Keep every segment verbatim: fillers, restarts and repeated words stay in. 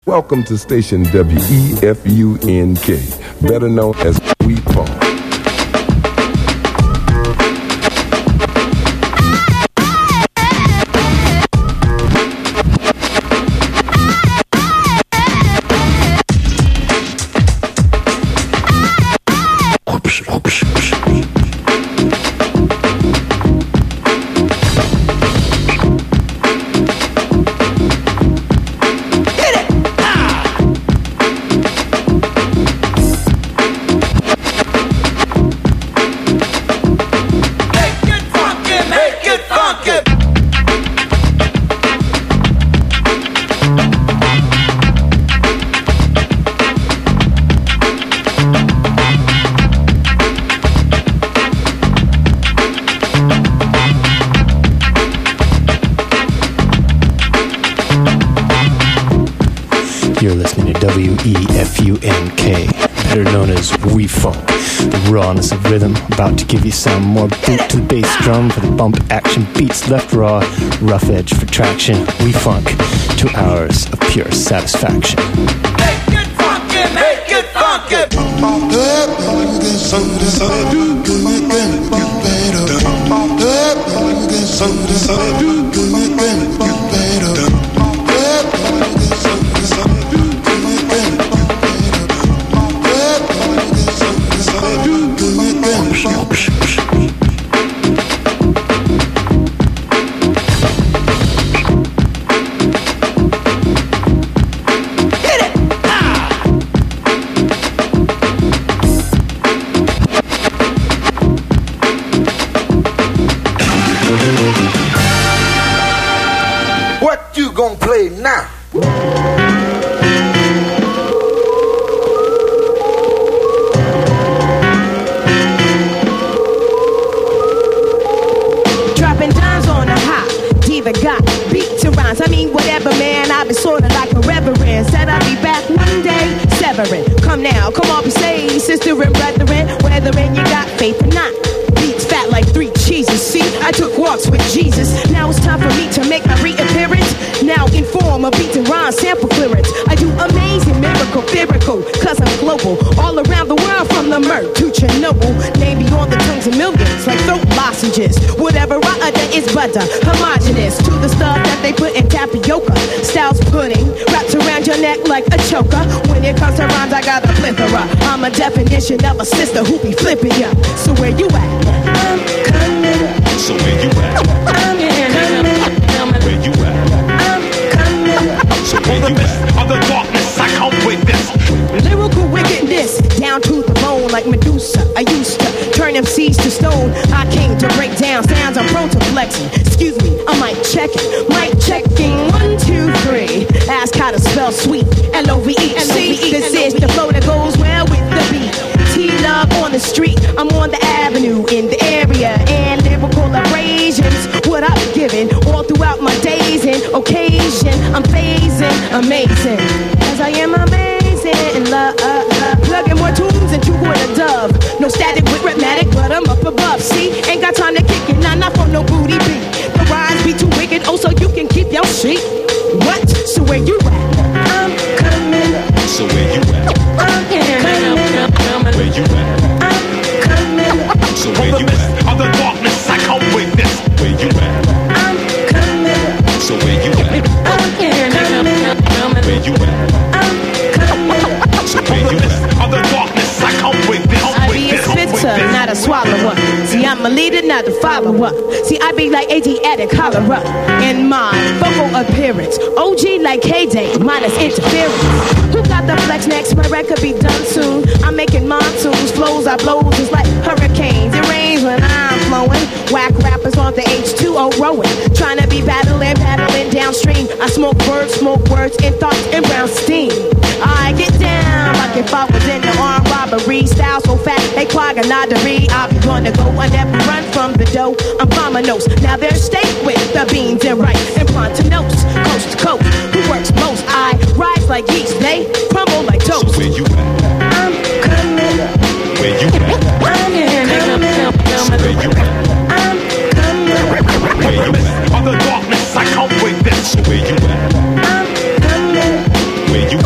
Welcome to station W E F U N K, better known as We Funk. You're listening to W E F U N K, better known as We Funk. The rawness of rhythm, about to give you some more boot to the bass drum for the bump action beats left raw, rough edge for traction. We Funk, two hours of pure satisfaction. Make it funky, make it funky. What you gonna play now? Dropping dimes on the hop, diva got beats and rhymes. I mean, whatever, man. I've been sorta like a reverend. Said I'll be back one day, severing. Come now, come on, be saved, sister and brethren. Whether in you got faith or not. Beats fat like three cheeses. See, I took walks with Jesus. Now it's time for me to make my reappearance. Now in form of beats and rhyme sample clearance. I do amazing, miracle, miracle, cause I'm global. All around the world from the Merc to Chernobyl. Name me on the tongues of millions like throat lozenges. Whatever I utter is butter, homogenous to the stuff that they put in tapioca. Styles pudding, wrapped around your neck like a choker. When it comes to rhymes, I got a plethora. I'm a definition of a sister who be flipping ya. So where you at? I'm coming. So where you at? I'm coming. Where you at? I'm coming. So where you at? Of the darkness, I come with this. Lyrical wickedness, down to the bone like Medusa. I used to turn M Cs to stone. I came to break down sounds I'm prone to flexing. Excuse me, I might check it. Mic checking, one, two, three. Ask how to spell sweet, L O V E. See, this is the flow that goes well with the beat. T-Love on the street, I'm on the avenue, in the area, and lyrical abrasions. What I'm giving all throughout my days and occasion. I'm phasing, amazing, as I am amazing in love. Plugging more tunes into what a dove. No static with rhythmatic, but I'm up above. See, ain't got time to kick it, nah, not for no booty beat. The rhymes be too wicked, oh, so you can keep your sheet. What? So where you at? I'm coming. So where you at? I'm coming. Where you at? I'm coming. So where you at? Of the darkness, I come with this. Where you at? I'm coming. So where you at? I'm coming. Where you at? I'm coming. So where you at? Of the darkness, I come with this. I be a spitter, not a swallower. See, I'm a leader, not a follower. See, I be like Asiatic cholera in my vocal appearance. O G like K-Day, minus interference. Who got the flex next? My record be done soon. I'm making monsoons, flows I blow just like hurricanes. It rains when I'm flowing. Whack rappers on the H two O rowing. Trying to be battling, battling downstream. I smoke words, smoke words, and thoughts in brown steam. I get down like if I was in the armed robbery. Style so fat, they quaganadery. I'll be gonna go and never run from the dough. I'm Vominos. Now they're steak with the beans and rice and plantanos. Coast to coast, who works most? I rise like yeast, they crumble like toast. So where you at? I'm coming. Where you at? I'm coming. So where you at? I'm coming. Where you at? Of the darkness, I come with this. So where you at? I'm coming. Where you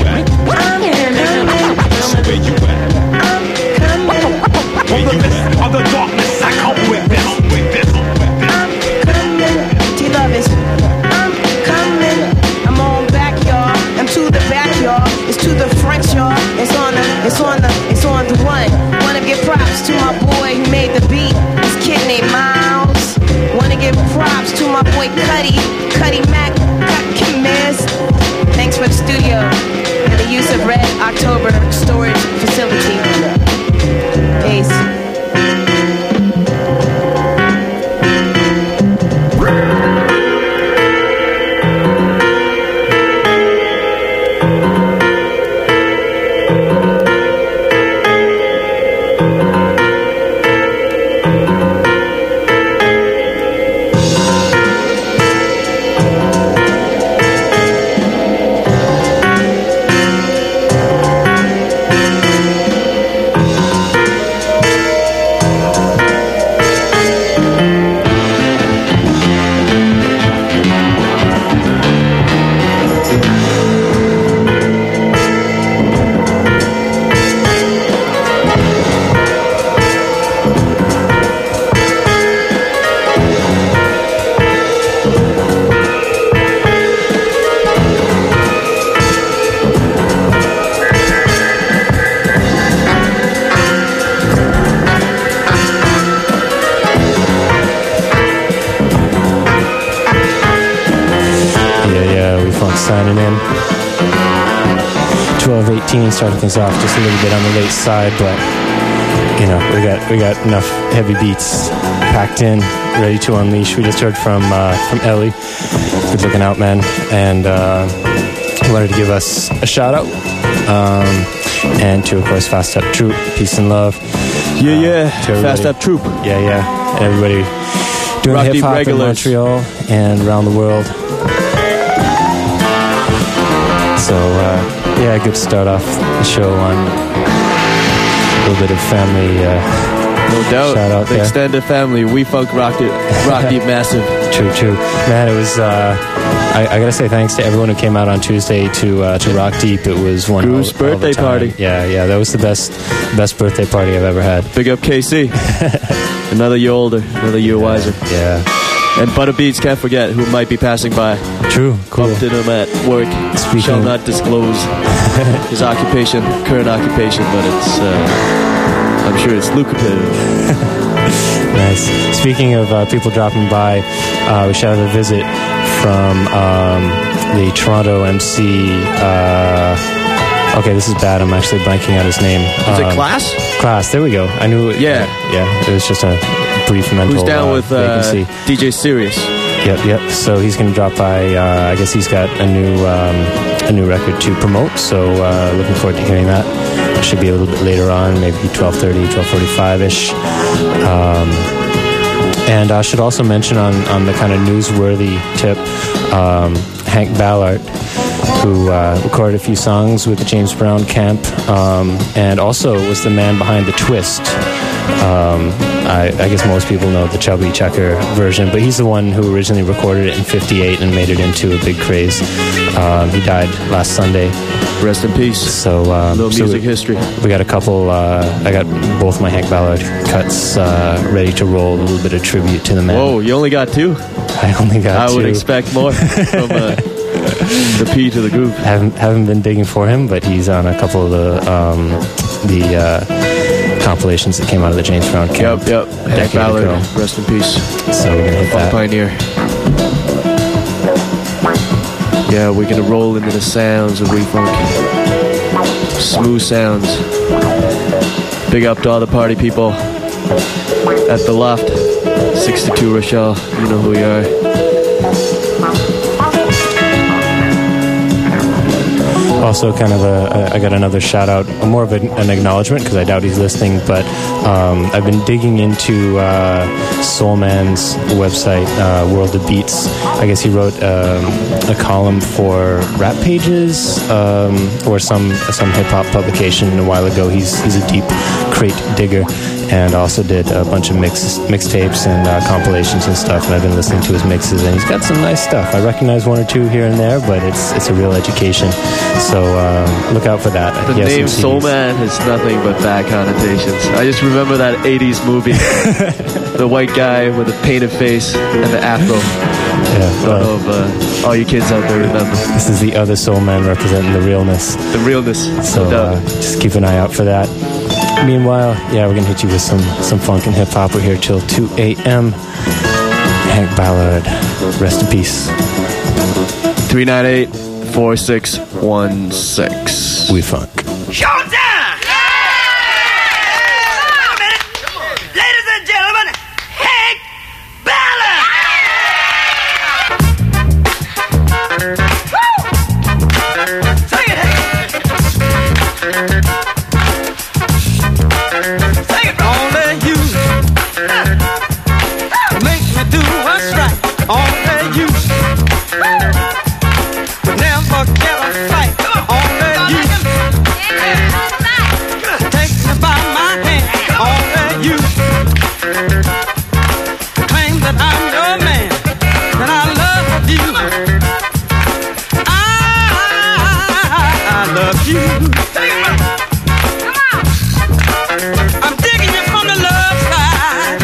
twelve eighteen started things off just a little bit on the late side, but you know, we got we got enough heavy beats packed in, ready to unleash. We just heard from uh, from Ellie, good looking out, man, and uh, he wanted to give us a shout out, um, and to of course Fast Up Troop, peace and love. Yeah, uh, yeah, Fast Up Troop. Yeah, yeah, and everybody doing Rock hip Deep hop in regulars. Montreal and around the world. So uh, yeah, good to start off the show on a little bit of family. Uh, No doubt. Shout out the there. extended family. We Funk rocked it. Rock Deep Massive. True, true. Man, it was, uh, I, I gotta say thanks to everyone who came out on Tuesday to uh, to Rock Deep. It was one Drew's hell of a birthday time. party. Yeah, yeah, that was the best best birthday party I've ever had. Big up K C. Another year older. Another year wiser. Yeah. And Butter Beats, can't forget, who might be passing by. True, cool. Bumped into him at work. Speaking- Shall not disclose his occupation, current occupation, but it's, uh, I'm sure it's lucrative. Nice. Speaking of uh, people dropping by, uh, we should have a visit from um, the Toronto M C. Uh, okay, this is bad. I'm actually blanking out his name. Is Um, it Class? Class. There we go. I knew it. Yeah. Yeah. It was just a brief mental Who's down uh, with uh, vacancy. D J Sirius? Yep, yep. So he's going to drop by. Uh, I guess he's got a new um, a new record to promote. So uh, looking forward to hearing that. It should be a little bit later on, maybe twelve thirty, twelve forty-five ish. Um, and I should also mention on, on the kind of newsworthy tip, um, Hank Ballard, who uh, recorded a few songs with the James Brown Camp, um, and also was the man behind The Twist. Um, I, I guess most people know the Chubby Checker version, but he's the one who originally recorded it in fifty-eight and made it into a big craze. Um, he died last Sunday. Rest in peace. So, um, Little so music we, history. we got a couple, uh, I got both my Hank Ballard cuts uh, ready to roll, a little bit of tribute to the man. Whoa, you only got two? I only got I two. would expect more from uh, the P to the group. Haven't haven't been digging for him, but he's on a couple of the um, the uh, compilations that came out of the James Brown Camp. Yep, yep. Hank decade Ballard, ago. rest in peace. So we're gonna hit Funk that. pioneer. Yeah, we're gonna roll into the sounds of We-Funk. Smooth sounds. Big up to all the party people at the Loft. sixty-two Rochelle, you know who we are. Also, kind of a, a, I got another shout out, more of an, an acknowledgement because I doubt he's listening. But um, I've been digging into uh, Soul Man's website, uh, World of Beats. I guess he wrote um, a column for Rap Pages um, or some some hip hop publication a while ago. He's he's a deep crate digger. And also did a bunch of mix mixtapes and uh, compilations and stuff. And I've been listening to his mixes, and he's got some nice stuff. I recognize one or two here and there, but it's it's a real education. So um, look out for that. The He has name some Soul C Ds. Man has nothing but bad connotations. I just remember that eighties movie. The white guy with the painted face and the afro. Yeah, I don't well, know if uh, all you kids out there remember. this is the other Soul Man representing the realness. The realness. So no doubt. uh, just keep an eye out for that. Meanwhile, yeah, we're gonna hit you with some some funk and hip hop. We're here till two a.m. Hank Ballard, rest in peace. three nine eight, four six one six. We funk. Showtime! Wait a minute. Ladies and gentlemen, Hank Ballard! Woo! Sing it, Hank! Sing it, bro! Only you make me do what's right. Only you never get a fight. Only you take me by my hand. Only you claim that I'm your man, that I love you. I, I love you. I'm digging you from the love side.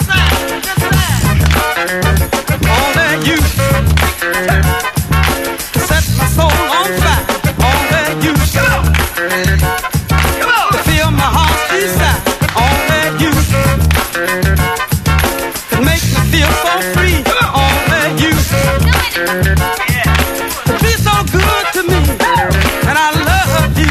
Only you set my soul on fire. Only you to feel my heart's desire. Only you can make me feel so free. Only you to be so good to me, and I love you.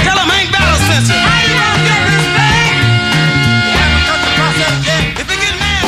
Tell them ain't battle sensitive. How you gonna get this thing? You haven't cut the process yet. If they get mad.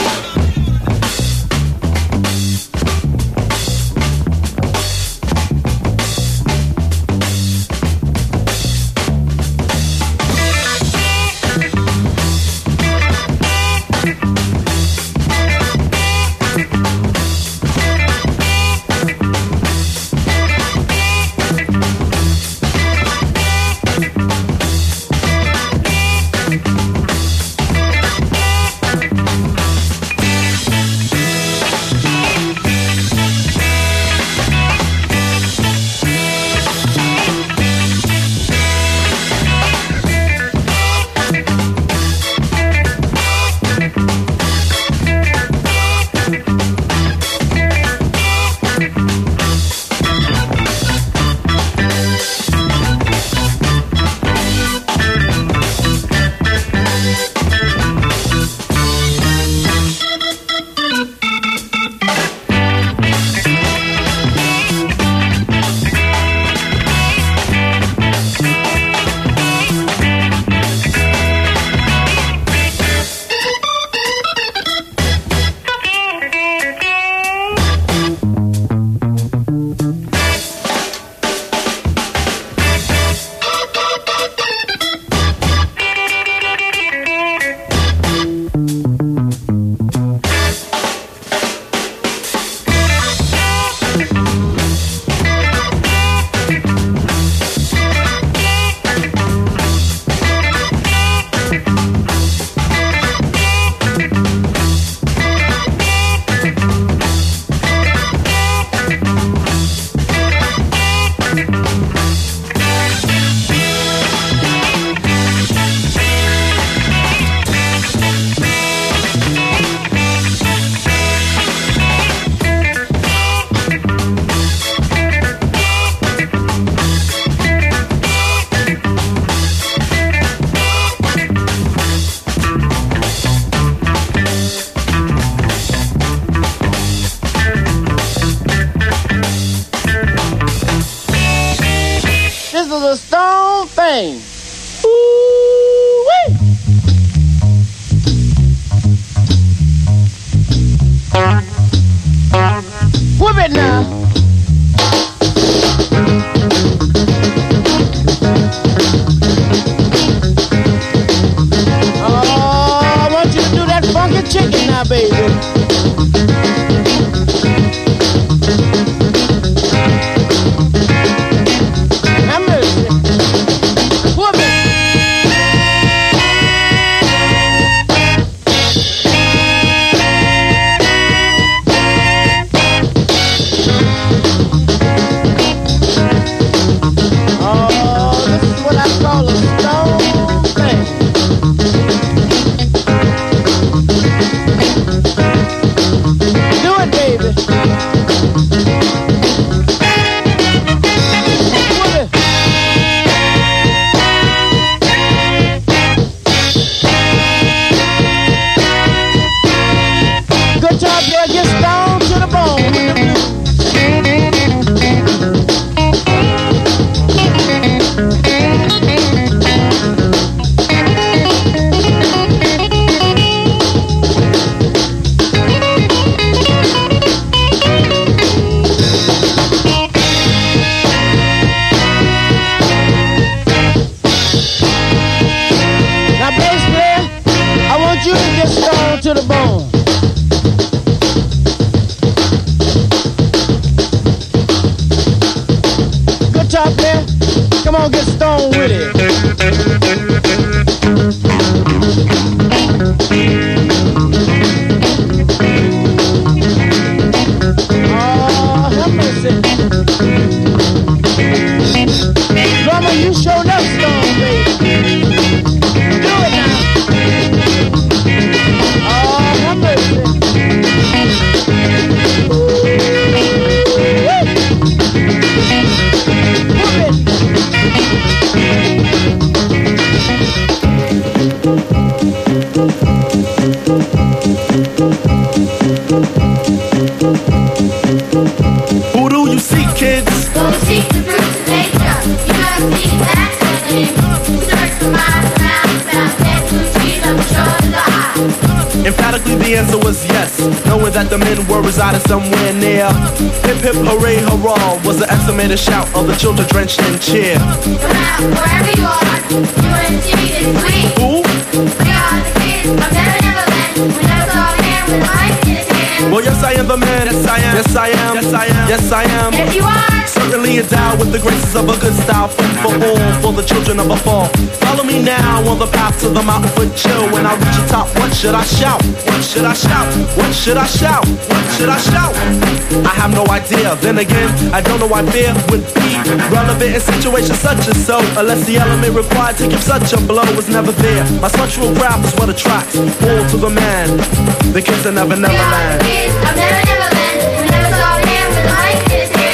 the answer was yes, knowing that the men were residing somewhere near. Hip hip hooray hurrah was the estimated shout of the children drenched in cheer. Wherever you are, you and G is sweet. Who? We are the kids of Never Neverland. We never saw a man with a mic in his hand. Well, yes I am the man. Yes I am. Yes I am. Yes I am. Yes I am. Yes you are. Certainly endowed with the graces of a good style, fun for all, for the children of a fall. Follow me now on the path to the mountain foot chill. When I reach the top, what should I shout? What should I shout? What should I shout? What should I shout? I have no idea. Then again, I don't know why fear would be relevant in situations such as so, unless the element required to give such a blow was never there. My structural craft is what attracts all to the man. The kids of Never Neverland. We are the kids of Never Neverland. We never saw a man with a mic in his hand.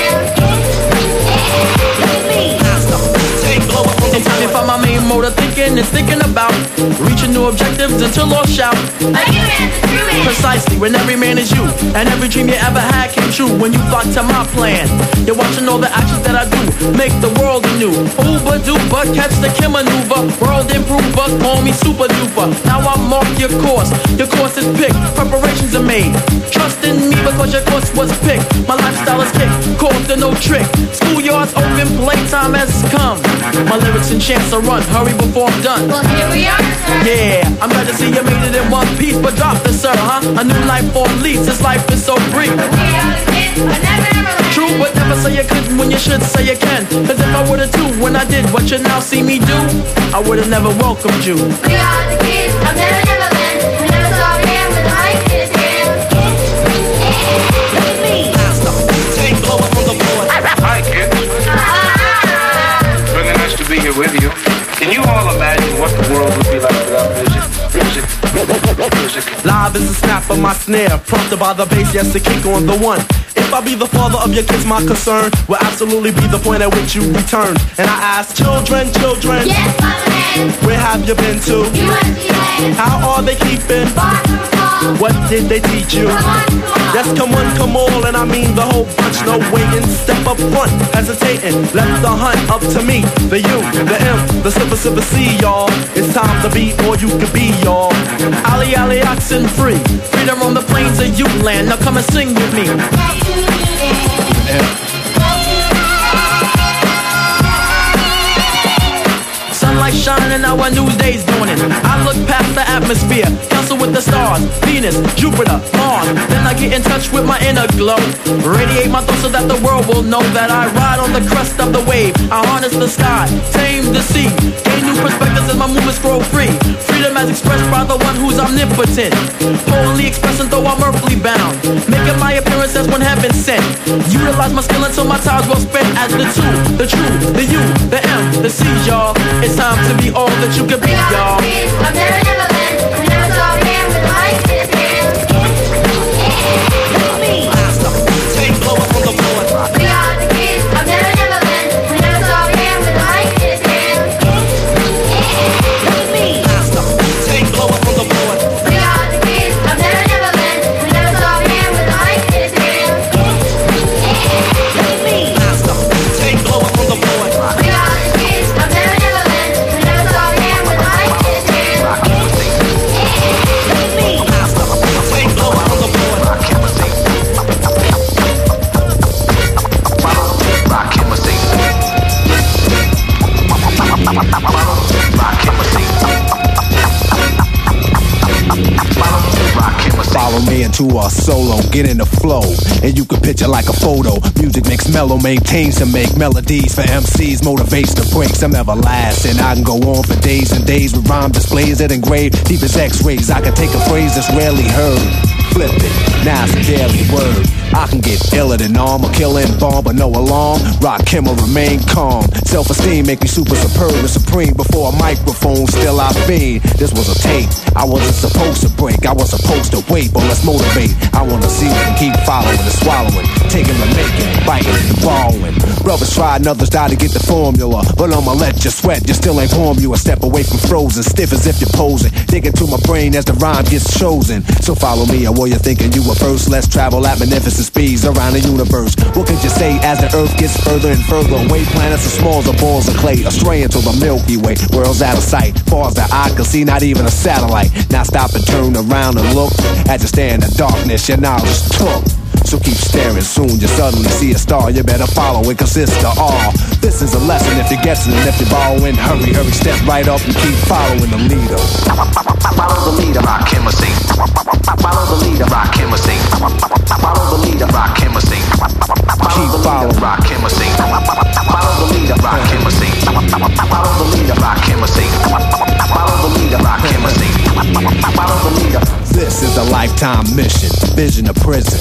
It's time to find my main mode of thinking and thinking about reaching new objectives until all shout. Like you man, the true man. Precisely, when every man is you, and every dream you ever had came true when you flock to my plan. You're watching all the actions that I do, make the world anew. Uber duper, catch the Kim maneuver, world improver, call me super duper. Now I mark your course, your course is picked, preparations are made. Trust in me because your course was picked. My lifestyle is kicked, course to no trick. Schoolyards open, playtime has come. My lyrics and chants are run, hurry before I'm done. Well here we are, sir. Yeah, I'm glad to see you made it in one piece, but drop the sir, huh? A new life for lease, this life is so brief. We are the kids of Never Neverland. True, but never say you couldn't when you should say you can. Cause if I would've too, when I did what you now see me do, I would've never welcomed you. We are the kids of Never Neverland. We never saw a man with a mic in his hand. Take blow up on the board. Hi, kids. Really nice to be here with you. Can you all imagine what the world would be like without music? Music. Music. Live is the snap of my snare, prompted by the bass, yes, the kick on the one. If I be the father of your kids, my concern will absolutely be the point at which you return. And I ask, children, children, Yes, Father Man. where have you been to? You and G land. How are they keeping? Far from home. What did they teach you? Come on, come on. Yes, come on, come all, and I mean the whole bunch. No waiting, step up front, hesitating. Let the hunt up to me, the U, the M, the super super C, y'all. It's time to be all you can be, y'all. Ali Ali oxen free, freedom on the plains of you land. Now come and sing with me. Sunlight shining, our new day's dawning. I look past the atmosphere, counsel with the stars, Venus, Jupiter, Mars. Then I get in touch with my inner glow, radiate my thoughts so that the world will know that I ride on the crest of the wave. I harness the sky, tame the sea, gain new perspectives as my movements grow free. Freedom as expressed by the one who's omnipotent, wholly expressing though I'm earthly bound, making my appearance as one heaven sent. Utilize my skill until my time's well spent as the two, the true, the U, the M, the C, y'all. It's time to be all that you can be, We are y'all. the kids of Never Neverland. We never saw a man with a mic in his hand. Take blow up on the board. We are the kids of Never Neverland. We never saw a man with a mic in his hand. Take blow up on the board. We are the kids of Never Neverland. We never saw a man with a mic in his hand. Take blow up on the board. We are the kids of Never Neverland. We never saw a man with a mic in his hand. Take blow up on the board. Follow me into our solo, get in the flow, and you can picture like a photo. Music makes mellow, maintains to make melodies for M Cs, motivates to break some everlasting. I can go on for days and days with rhyme displays that engrave deep as X-rays. I can take a phrase that's rarely heard, flip it, now it's a daily word. I can get iller than armor, killing bomb, but no alarm. Rock him or remain calm. Self-esteem make me super superb and supreme. Before a microphone, still I fiend. This was a tape I wasn't supposed to break. I was supposed to wait, but let's motivate elevate. I wanna see them keep following and swallowing, taking the making, biting and borrowing. Brothers try and others die to get the formula, but I'ma let you sweat, you still ain't warm. You a step away from frozen, stiff as if you're posing. Dig into my brain as the rhyme gets chosen. So follow me, or were you thinking you were first? Let's travel at magnificent speeds around the universe. What could you say as the earth gets further and further away? Planets are small as balls of clay, astray into the Milky Way. World's out of sight, far as the eye can see, not even a satellite. Now stop and turn around and look. As you stare in the darkness, your knowledge took. So keep staring, soon you suddenly see a star. You better follow it, cause it's the all. This is a lesson if you're guessing, and if you're borrowing, hurry, hurry, step right up and keep following the leader. Follow the leader, rock him a sing. Follow the leader, rock him a sing. Follow the leader, rock him a sing. Keep following, rock him a sing. Follow the leader, rock him a sing. Follow the leader, rock him a sing. Follow the leader, rock him a sing. Follow the leader. This is a lifetime mission, vision of prison.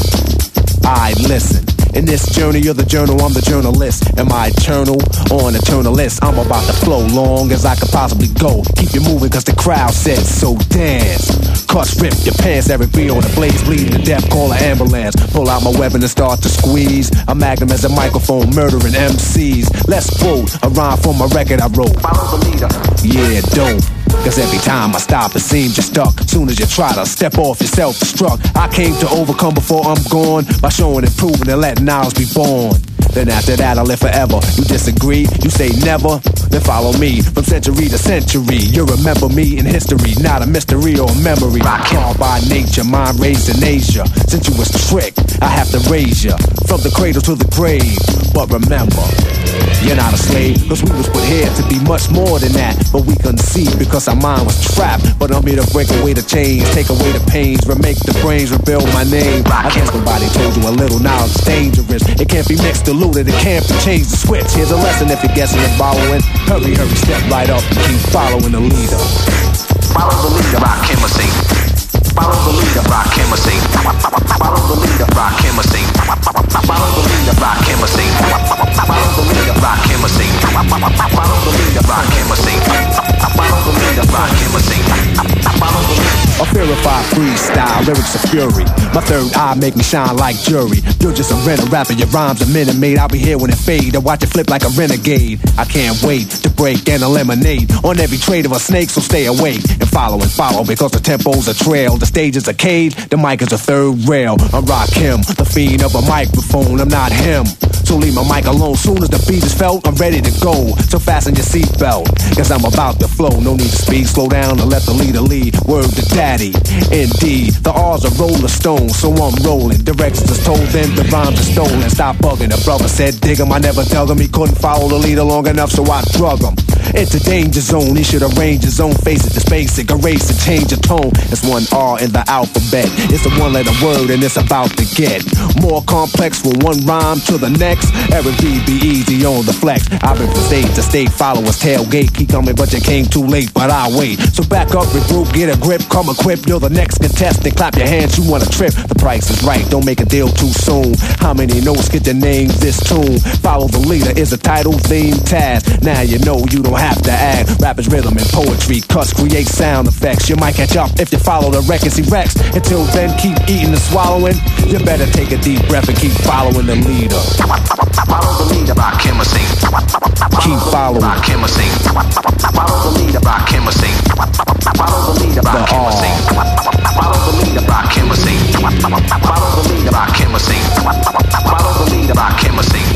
I listen. In this journey, you're the journal, I'm the journalist. Am I eternal or an eternalist? I'm about to flow long as I could possibly go. Keep you moving cause the crowd said so. Dance. Cuts, rip your pants, every beat on the blaze, bleeding to death, call an ambulance. Pull out my weapon and start to squeeze. A magnum as a microphone, murdering M Cs. Let's quote a rhyme from a record I wrote. Follow the leader. Yeah, dope. Cause every time I stop, it seems you're stuck. Soon as you try to step off, you're self-destruct. I came to overcome before I'm gone, by showing and proving and letting ours be born. Then after that I live forever. You disagree? You say never? Then follow me from century to century. You remember me in history, not a mystery or a memory. Called by nature, mind raised in Asia. Since you was tricked, I have to raise you from the cradle to the grave. But remember, you're not a slave, cause we was put here to be much more than that. But we couldn't see because our mind was trapped. But I'm here to break away the chains, take away the pains, remake the brains, rebuild my name. I guess nobody told you a little knowledge is dangerous. It can't be mixed, diluted, it can't be changed the switch. Here's a lesson if you're guessing and following. Hurry, hurry, step right up and keep following the leader. Follow the leader, rock him a sing. Follow the leader, rock him a sing. Follow the leader, rock him a sing. Follow the leader, rock him a sing. Follow the leader, rock him a sing. Follow the leader, rock him a sing. Follow the leader, rock him a sing. Follow the leader. A purified freestyle, lyrics of fury. My third eye make me shine like jury. You're just a rental rapper, your rhymes a minute made. I'll be here when it fade, I watch it flip like a renegade. I can't wait to break and eliminate on every trade of a snake, so stay awake and follow and follow because the tempo's a trail. The stage is a cage, the mic is a third rail. I rock him, the fiend of a microphone, I'm not him. So leave my mic alone, soon as the beat is felt, I'm ready to go. So fasten your seatbelt, cause I'm about to flow. No need to speed, slow down and let the leader lead. Word to daddy, indeed. The R's are roller stones, so I'm rolling. Directions is told them, the rhymes are stolen. Stop bugging, the brother said dig him. I never dug him, he couldn't follow the leader long enough, so I drug him. It's a danger zone, he should arrange his own. Face it, it's basic, erase and change the tone. It's one R in the alphabet, it's a one letter word and it's about to get more complex from one rhyme to the next. Eric B, be easy on the flex. I've been from state to state, followers tailgate. Keep coming but you came too late, but I'll wait. So back up, regroup, get a grip, come equipped. You're the next contestant, clap your hands, you want a trip. The price is right, don't make a deal too soon. How many notes get your name this tune? Follow the leader is a title, theme, task. Now you know you don't have to act. Rappers, rhythm, and poetry, cuts, create sound effects. You might catch up if you follow the records he wrecks. Until then, keep eating and swallowing. You better take a deep breath and keep following the leader. Follow the leader, rock him a sing. Keep following. Rock him a sing. Follow the leader, rock him a sing. Follow the leader, rock him a sing. Follow the leader, rock him a sing. Follow the leader, rock him a sing. Follow the leader, rock him a sing.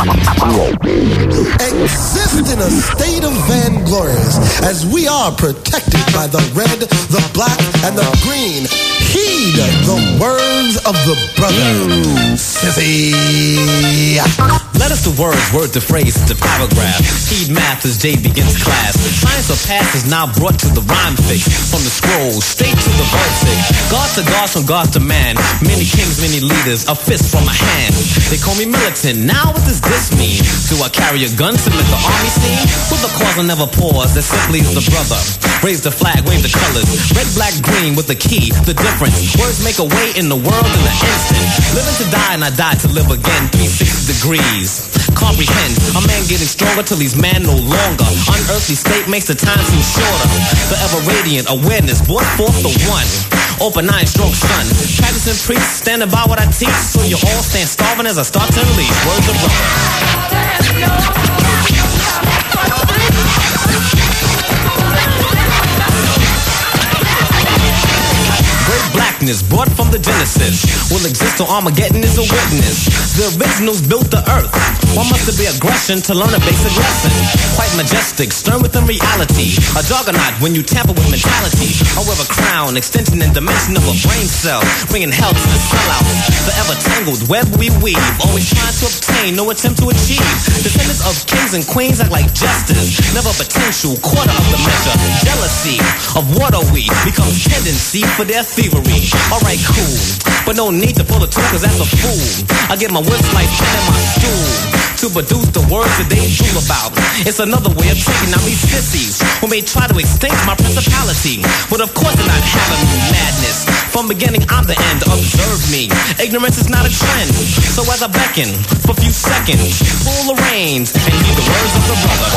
Exist in a state of vainglorious, as we are protected by the red, the black, and the green. Heed the words of the brother, Sissy. Letters to words, word to phrase to paragraph. Heed math as J begins class. Science of past is now brought to the rhyme fix. From the scroll, straight to the vertex. God to God, from God to man. Many kings, many leaders, a fist from a hand. They call me militant, now what does this mean? Do I carry a gun, submit the army scene? With the cause I never pause, that simply is the brother. Raise the flag, wave the colors. Red, black, green with the key, the difference. Words make a way in the world in an instant. Living to die and I die to live again, three sixty degrees. Comprehend, a man getting stronger till he's man no longer. Unearthly state makes the time seem shorter. Forever radiant awareness brought forth the one open eye stroke sun. Practicing preach, standing by what I teach, so you all stand starving as I start to unleash words of brother. Great blackness brought from the Genesis will exist till Armageddon is a witness. The originals built the earth. Why must there be aggression to learn a basic lesson? Quite majestic, stern within reality. A juggernaut when you tamper with mentality. I wear a crown, extension and dimension of a brain cell, bringing hell to the sellouts. Forever tangled web we weave, always trying to obtain, no attempt to achieve. Descendants of kings and queens act like jesters, never potential, quarter of the measure. Jealousy of what are we becomes tendency for their thievery. Alright, cool, but no need to pull a tool, cause that's a fool. I get my wood slice in my stool to produce the words that they drool about. It's another way of taking out these sissies who may try to extinct my principality, but of course they're not having me madness. From beginning, I'm the end, observe me. Ignorance is not a trend, so as I beckon for a few seconds, pull the reins and hear the words of the brother.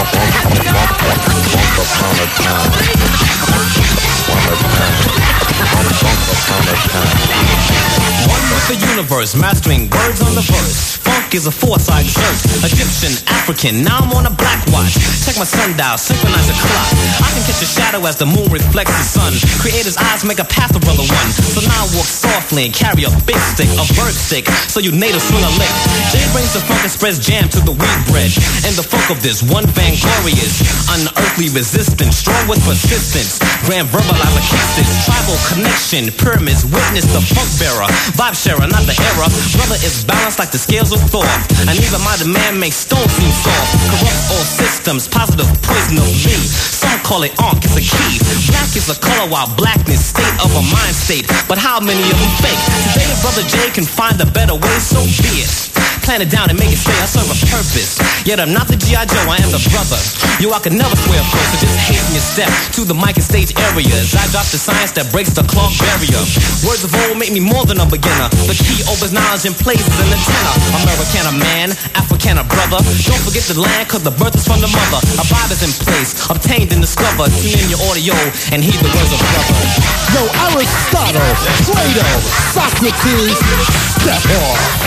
One with the universe, mastering words on the verse. Funk is a force I exert. Egyptian, African, now I'm on a black watch. Check my sundial, synchronize the clock. I can catch a shadow as the moon reflects the sun. Creator's eyes make a path to brother one. So now I walk softly and carry a big stick, a bird stick, so you natives swing a lick. Jay brings the funk and spreads jam to the wheat bread. And the funk of this one vainglorious, unearthly resistance, strong with persistence. Grand verbalizer kicks this tribal connection. Pyramids witness the funk bearer, vibe sharer, not the error. Brother is balanced like the scales of Thor, and even my demand makes stone seem soft. Corrupts all systems, positive poison of me. Some call it onk, it's a key. Black is a color while blackness state of a mind state. But how many of them fake? Today brother Jay can find a better way, so be it. Plan it down and make it stay, I serve a purpose. Yet I'm not the G I Joe, I am the brother. Yo, I can never swear first, so just hasten your step to the mic and stage areas. I drop the science that breaks the clock barrier. Words of old make me more than a beginner. The key opens knowledge and places an antenna. American a man, African a brother. Don't forget the land, cause the birth is from the mother. A vibe is in place, obtained and discovered. Tune in your audio and heed the words of brother. Yo, Aristotle, Plato, Socrates, step off.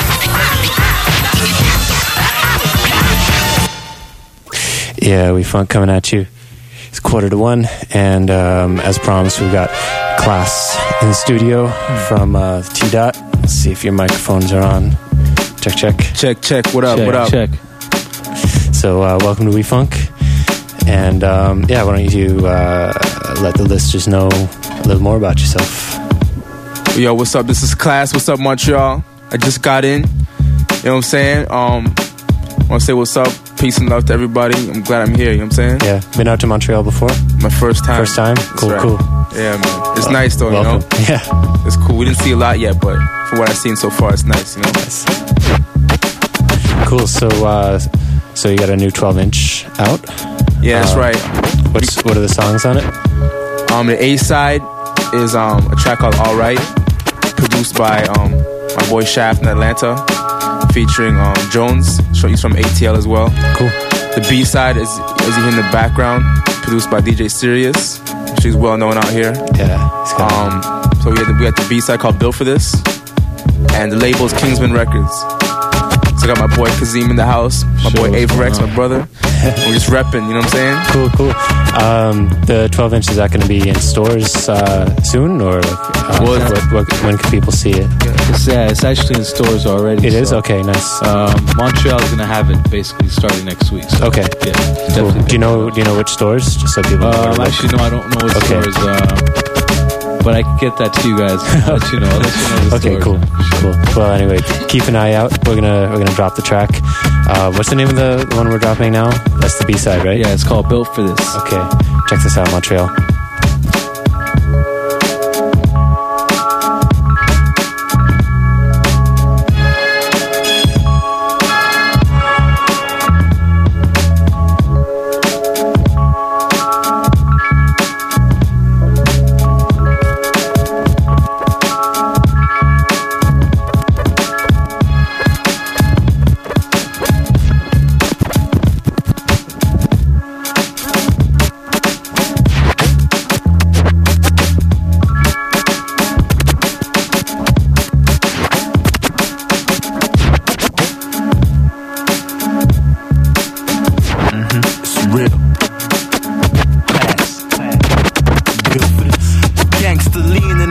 Yeah, we funk coming at you. It's quarter to one, and um, as promised, we've got class in the studio from uh, T-Dot. Let's see if your microphones are on. Check, check. Check, check. What up, check, what up? Check. So, uh, welcome to We Funk. And, um, yeah, why don't you uh, let the listeners know a little more about yourself. Yo, what's up? This is Class. What's up, Montreal? I just got in. You know what I'm saying? Um, I want to say what's up. Peace and love to everybody. I'm glad I'm here, you know what I'm saying? Yeah. Been out to Montreal before? My first time. First time? That's Cool, right. cool. Yeah, man. It's Uh, nice, though, welcome. you know? Yeah. It's cool. We didn't see a lot yet, but from what I've seen so far, it's nice, you know? Nice. Cool. So, uh, so you got a new twelve inch out? Yeah, that's Uh, right. What's, what are the songs on it? Um, the A side is um, a track called All Right, produced by um, my boy Shaft in Atlanta, featuring um, Jones. He's from A T L as well. Cool. The B side is, as you hear in the background, produced by D J Sirius. She's well known out here. Yeah. Um, so we had the, we had the B side called Built for This, and the label is Kingsman Records. So I got my boy Kazim in the house, my boy Averex, my brother. We're just repping, you know what I'm saying? Cool, cool. Um, the twelve inch, is that going to be in stores uh, soon, or uh, Well, what, what, when can people see it? It's, yeah, it's actually in stores already. It is? so, Okay, nice. Um, Montreal is going to have it basically starting next week. So, Okay. Yeah. Cool. Definitely. Do you know? Do you know which stores? Just so people know. where to Um, look. actually, no, I don't know what Okay. stores. Um, but I can get that to you guys. I'll let you know. I'll let you know the Okay, stores. cool, cool. Well, anyway, keep an eye out. We're gonna we're gonna drop the track. Uh, what's the name of the, the one we're dropping now? That's the B side, right? Yeah, it's called Built for This. Okay, check this out, Montreal.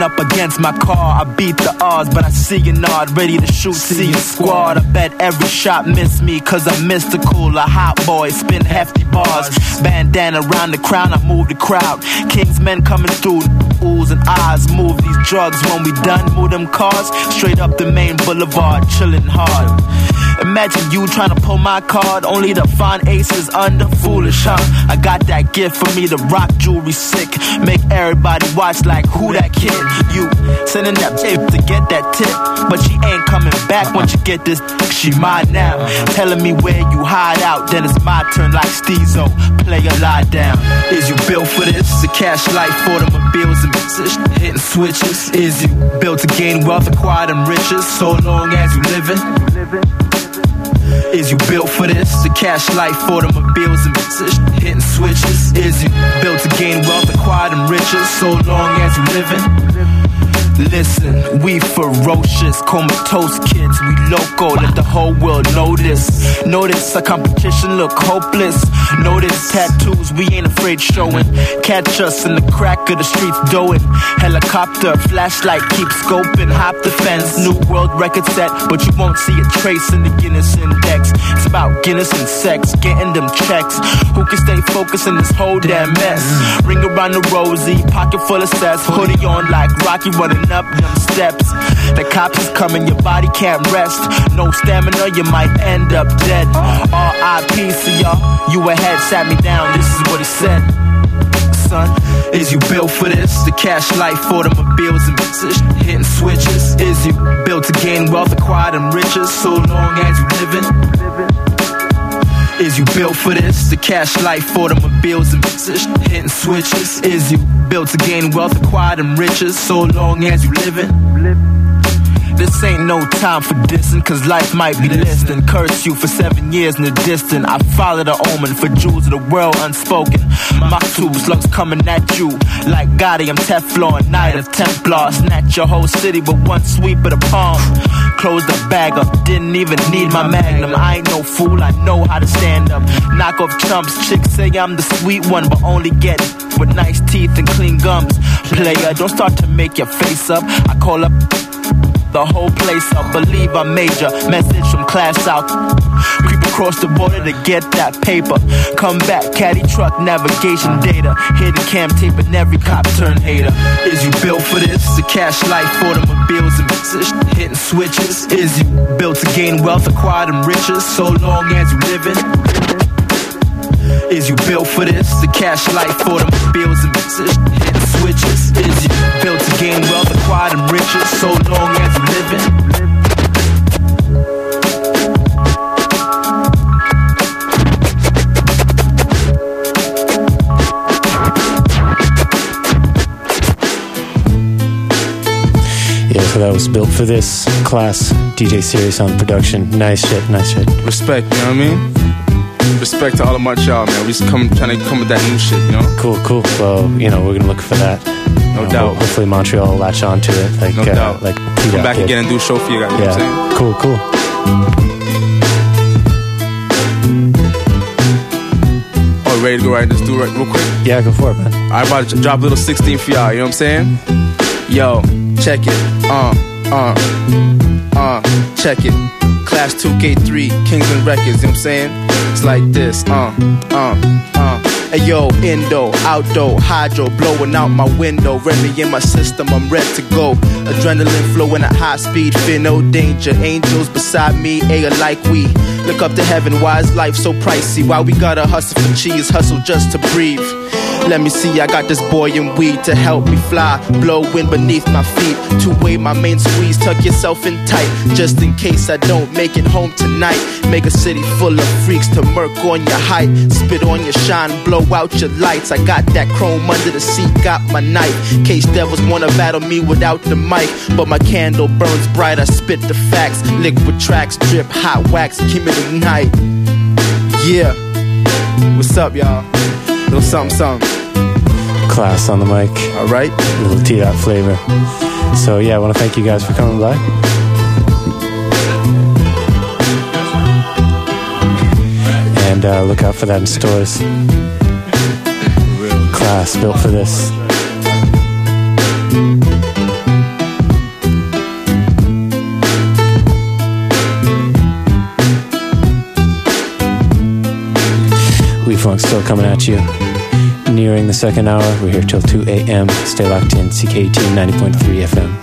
up against my car. I beat the odds, but I see a nod, ready to shoot, see a squad. I bet every shot missed me, cause I'm mystical. A hot boy, spin hefty bars. Bandana around the crown, I move the crowd. King's men coming through, oohs and ahs. Move these drugs when we done, move them cars. Straight up the main boulevard, chillin' hard. Imagine you trying to pull my card, only to find aces under. Foolish, huh? I got that gift for me to rock jewelry sick. Make everybody watch like who that kid. You sending that tip to get that tip, but she ain't coming back once you get this. She mine now, telling me where you hide out. Then it's my turn like Steezo, play a lie down. Is you built for this? A cash life, automobiles and position, hitting switches. Is you built to gain wealth, acquire them riches, so long as you living? Is you built for this? The cash life, automobiles and position, hitting switches. Is you built to gain wealth, acquire them riches, so long as you living? Listen, we ferocious, comatose kids, we loco, let the whole world know this. Notice our competition look hopeless. Notice tattoos, we ain't afraid showing. Catch us in the crack of the streets doing. Helicopter, flashlight, keep scoping. Hop the fence, new world record set, but you won't see a trace in the Guinness Index. It's about Guinness and sex, getting them checks. Who can stay focused in this whole damn mess? Ring around the rosy, pocket full of cess. Hoodie on like Rocky running up them steps. The cops is coming, your body can't rest. No stamina, you might end up dead. R I P to y'all, you ahead, sat me down, this is what he said. Son, is you built for this? The cash life, automobiles and position, hitting switches. Is you built to gain wealth, acquire them riches, so long as you living? Is you built for this? The cash life, automobiles and position, hitting switches. Is you built to gain wealth, acquire them riches, so long as you living? This ain't no time for dissing, cause life might be listening. Curse you for seven years in the distant. I follow the omen for jewels of the world unspoken. My two slugs coming at you like Gotti, I'm Teflon, Knight of Templar. Snatch your whole city with one sweep of the palm. Close the bag up, didn't even need my magnum. I ain't no fool, I know how to stand up. Knock off chumps, chicks say I'm the sweet one, but only get with nice teeth and clean gums. Player, don't start to make your face up. I call up the whole place up, believe I'm major. Message from class out. Creep across the border to get that paper. Come back, caddy truck, navigation data. Hidden cam tape and every cop turn hater. Is you built for this? The cash life, automobiles and position, hitting switches. Is you built to gain wealth, acquire them riches, so long as you living? Is you built for this? The cash life, automobiles and position, hitting switches. Is you built to gain wealth, acquire them riches, so long as you living? Yeah, so that was Built for This. Class, D J Serious on production. Nice shit, nice shit. Respect, you know what I mean? Respect to all of Montreal, man. We just come trying to come with that new shit, you know? Cool, cool. Well, you know, we're gonna look for that. No you know, doubt. Hopefully Montreal will latch on to it. Like, no uh, doubt. Like come back again and do a show for you guys. You yeah. know what I'm saying? Cool, cool. Oh, ready to go right? Let's do it right, real quick. Yeah, go for it, man. I'm about to drop a little sixteen for y'all. You know what I'm saying? Yo, check it. Uh, uh, uh, check it. Class two K three, Kingsman Records, you know what I'm saying? It's like this, uh, uh, uh. Hey yo, indo, outdoor, hydro, blowing out my window. Remy in my system, I'm ready to go. Adrenaline flowing at high speed, fear no danger. Angels beside me, air like we. Look up to heaven, why is life so pricey? Why we gotta hustle for cheese, hustle just to breathe? Let me see, I got this boy in weed to help me fly. Blow wind beneath my feet. Two-way my main squeeze, tuck yourself in tight. Just in case I don't make it home tonight. Make a city full of freaks to murk on your height. Spit on your shine, blow out your lights. I got that chrome under the seat, got my knife. Case devils wanna battle me without the mic. But my candle burns bright, I spit the facts. Liquid tracks, drip, hot wax, give me the night. Yeah, what's up y'all? Little something, something. Class on the mic. All right. A little T-Dot flavor. So yeah, I want to thank you guys for coming by. And uh, look out for that in stores. Class, Built for This. We-Funk still coming at you. Nearing the second hour. We're here till two a.m. Stay locked in. C K T ninety point three F M.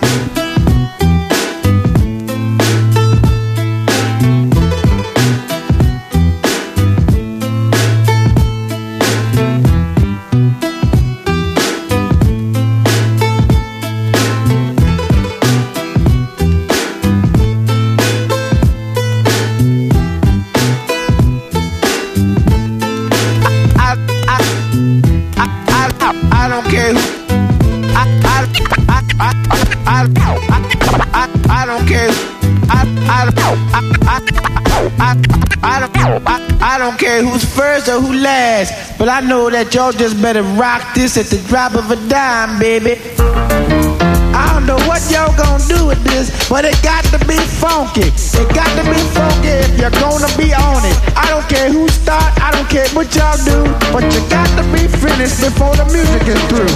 Or who last, but I know that y'all just better rock this at the drop of a dime, baby. I don't know what y'all gonna do with this, but it got to be funky. It got to be funky if you're gonna be on it. I don't care who start, I don't care what y'all do, but you got to be finished before the music is through.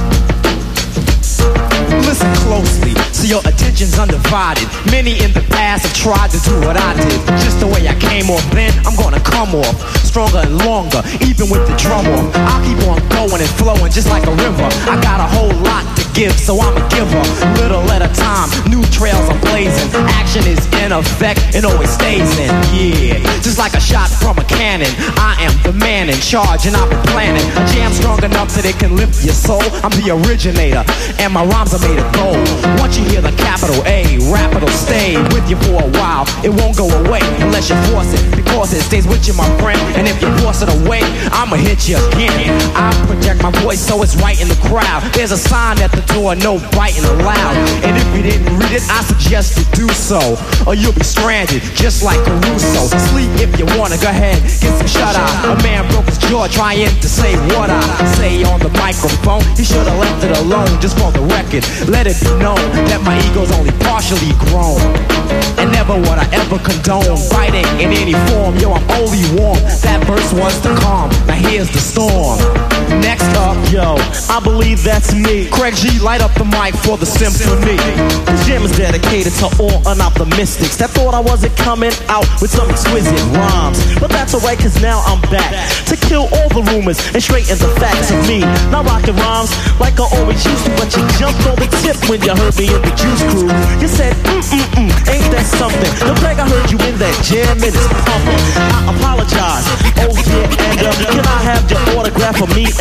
Listen closely, so your attention's undivided. Many in the past have tried to do what I did, but just the way I came off then, I'm gonna come off stronger and longer, even with the drum off. I'll keep on going and flowing just like a river. I got a whole lot to give, so I'm a giver. Little at a time, new trails I'm blazing. Action is in effect and always stays in. Yeah, just like a shot from a cannon. I am the man in charge and I've been planning a jam strong enough that it can lift your soul. I'm the originator and my rhymes are made of gold. Once you hear the capital A, rap it'll stay with you for a while. It won't go away unless you force it, because it stays with you, my friend. And if you force it away, I'ma hit you again. I project my voice so it's right in the crowd. There's a sign at the door, no biting allowed. And if you didn't read it, I suggest you do so, or you'll be stranded just like Caruso. Sleep if you wanna, go ahead, get some shut eye. A man broke his jaw trying to say what I say on the microphone. He should've left it alone, just for the record. Let it be known that my ego's only partially grown, and never would I ever condone fighting in any form. Yo, I'm only warm. That verse was the calm, now here's the storm. Next up, yo, I believe that's me. Craig G, light up the mic for the symphony. This jam is dedicated to all unoptimistics that thought I wasn't coming out with some exquisite rhymes. But that's alright, cause now I'm back to kill all the rumors and straighten the facts of me. Now rocking rhymes like I always used to, but you jumped on the tip when you heard me in the Juice Crew. You said, mm-mm-mm, ain't that something? The Craig, I heard you in that jam, it is pumping. I apologize, oh yeah, and uh, can I have your autograph for me?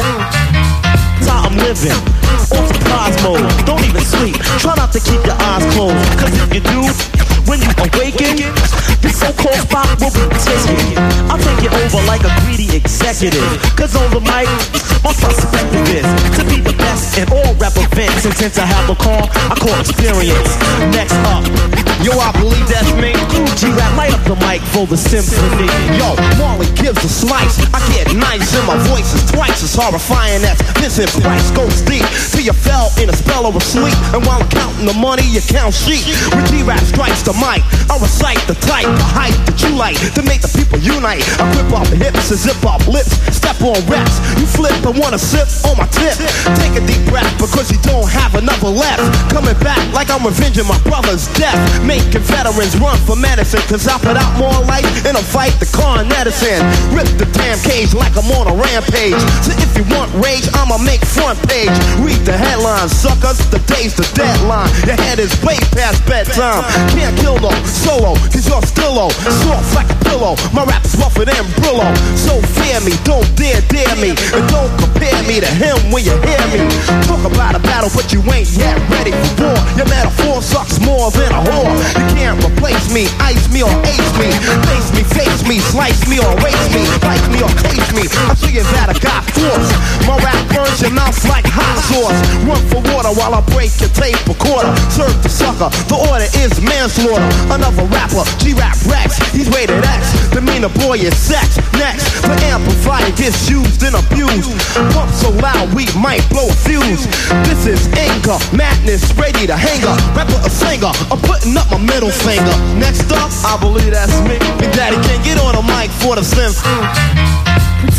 That's how I'm living, on surprise mode. Don't even sleep, try not to keep your eyes closed, cause if you do, when you awaken, the so-called spot will be taken. I'll take it over like a greedy executive, cause on the mic, my perspective is to be the best in all rap events. And since I have a call, I call experience. Next up, yo, I believe that's me. G-Rap, light up the mic for the symphony. Yo, Marley gives a slice. I get nice and my voice is twice as horrifying as Vincent Price goes deep till you fell in a spell of sleep. And while I'm counting the money, you count sheep. When G-Rap strikes the mic, I recite the type of hype that you like to make the people unite. I grip off the hips and zip off lips, step on reps. You flip and wanna sip on my tip. Take a deep breath because you don't have another left. Coming back like I'm revenging my brother's death. Making veterans run for medicine, cause I put out more life in a fight the Con Edison. Rip the damn cage like I'm on a rampage. So if you want rage, I'ma make front page. Read the headlines, suckers, the day's the deadline. Your head is way past bedtime. Can't kill no solo, cause you're still low. Soft like a pillow, my rap is rougher than Brillo. So fear me, don't dare dare me, and don't compare me to him when you hear me. Talk about a battle, but you ain't yet ready for war. Your metaphor sucks more than a whore. You can't replace me, ice me or ace me. Face me, face me, slice me or erase me. Like me or taste me, I see you that I got force. My rap burns your mouth like hot sauce. Run for water while I break your tape recorder. Serve the sucker, the order is manslaughter. Another rapper, G-Rap Rex, he's rated X. The meaner boy is sex. Next, the amplifier gets used and abused. Pump so loud we might blow a fuse. This is anger, madness, ready to hang up. Rapper or singer, I'm putting up my middle finger. Next up, I believe that's me. Big Daddy can't get on a mic for the symphony.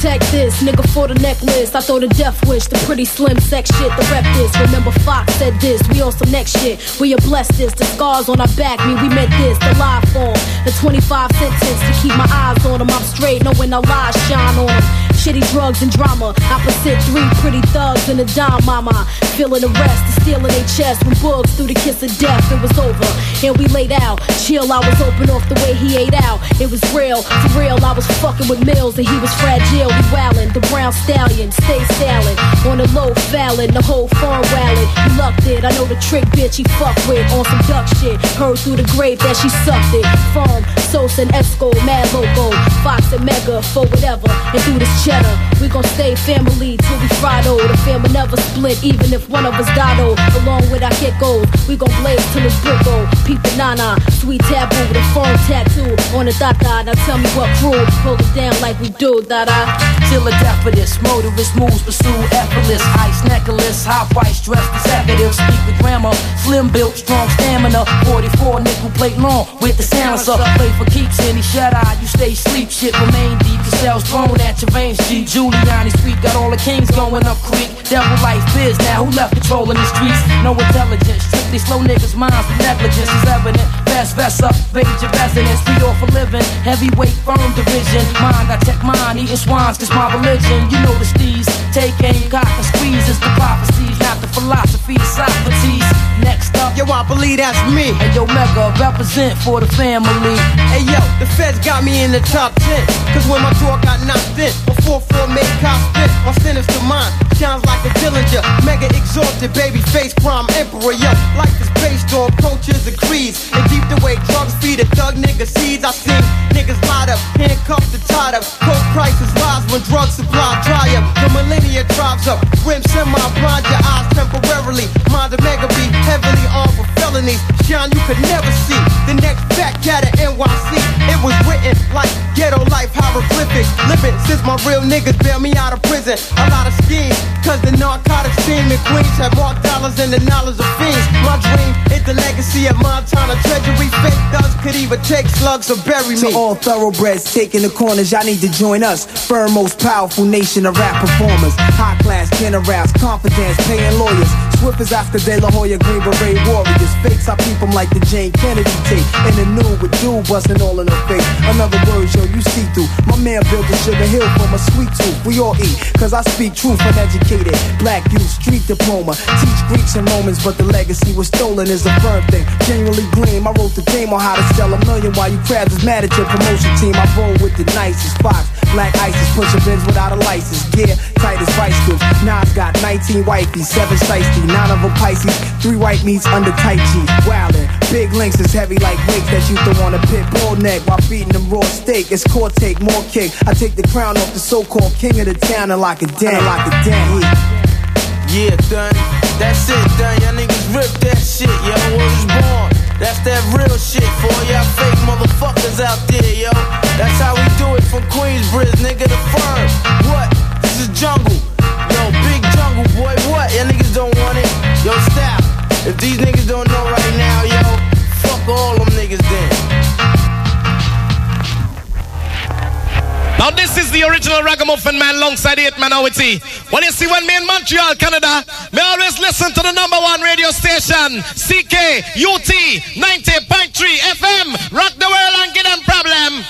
protect this, nigga for the necklace. I throw the death wish, the pretty slim sex shit, the rep this. Remember Fox said this, we on some next shit. We are blessed this, the scars on our back mean we meant this. The live form, the twenty-five sentence to keep my eyes on them. I'm straight, knowing our lies shine on them. Shitty drugs and drama, opposite three pretty thugs and a dime mama. Feeling the rest, the steel in their chest. When bugs through the kiss of death, it was over. And we laid out, chill, I was open off the way he ate out. It was real, for real, I was fucking with Mills and he was fragile, we wildin'. The brown stallion, stay sailing. On the low fallin', the whole farm rallied. You lucked it, I know the trick bitch he fuck with. On some duck shit, heard through the grave that she sucked it. Firm, Sosa and Esco, Mad Loco, Fox and Mega, for whatever. And through this cheddar, we gon' stay family till we Friday. The family never split, even if one of us died. Along with our geckos, we gon' blaze till it's brick gold. People nana, sweet taboo with a phone tattoo on the da-da. Now tell me what crew, hold it down like we do, da-da. Till a death for this, motorist moves, pursue effortless. Ice necklace, high price, dressed executive. Speak with grammar, slim built, strong stamina. forty-four nickel plate long with the silencer. Play for keeps, any shut eye, you stay sleep. Shit remain deep, your cells thrown at your veins. G. Giuliani Street got all the kings going up creek. Devil life biz now, who left controlling the streets? No intelligence, strictly slow niggas' minds. The negligence is evident. Best vest up, major residence. We all for living, heavyweight firm division. Mind, I check mine, eating swines, cause my religion. You know the steez, take aim, cock and squeeze. It's the prophecies, not the philosophy of Socrates. Next up, yo, I believe that's me. And yo, Mega, represent for the family. Hey yo, the feds got me in the top ten. Cause when my door got knocked in, my four four made cop spit. My sinister mind shines like a Dillinger. Mega exalted, baby face crime emperor. Yo, life is based on cultures and creeds. And deep the way drugs feed a thug nigga seeds. I seen niggas light up, handcuffed and tied up. Coke prices rise when drug supply dry up. The millennia drives up, rim semi blind your eyes temporarily. Mind a mega be heavily armed with felonies. Shine you could never see. The next fat cat at N Y C. It was written like ghetto life hieroglyphics. Living since my real niggas bailed me out of prison. A lot of schemes, cause the narcotics team in Queens have more dollars than the knowledge of fiends. My dream is the legacy of Montana treasury. Fake thugs could even take slugs or bury me. To all thoroughbreds taking the corners, y'all need to join us. Firm, most powerful nation of rap performers. High class generals, confidence, paying lawyers. Swift as Oscar De La Hoya, Green Beret warriors. Fakes, I peep them like the Jane Kennedy tape. In the new with dude busting all in her face. Another word, yo, you see through. My man built a Sugar Hill from a sweet tooth. We all eat, cause I speak truth, uneducated. Black youth, street diploma. Teach Greeks and Romans, but the legacy was stolen is a firm thing. Genuinely gleam, I wrote the game on how to sell a million while you crabs is mad at your promotion team. I roll with the nicest Fox. Black Isis, push a Benz without a license. Gear, tight as vice grips. Nas got nineteen wifeys, seven shiesty, nine of them Pisces, three white meats under tight jeans. Wildin', big links is heavy like weights that you throw on a pit bull neck while feeding them raw steak. It's core take, more kick. I take the crown off the so-called king of the town and lock it down, lock it down. Yeah, done. That's it, done. Y'all niggas rip that shit, yo. Word is born. That's that real shit for y'all fake motherfuckers out there, yo. That's how we do it from Queensbridge, nigga, the firm. What? This is jungle. Yo, big jungle, boy, what? Y'all niggas don't want it? Yo, stop. If these niggas don't know right now, yo, fuck all them niggas then. Now this is the original Ragamuffin Man alongside the eight-man O T. Well, you see, when me in Montreal, Canada, me always listen to the number one radio station, C K U T ninety point three F M. Rock the world and get them problem.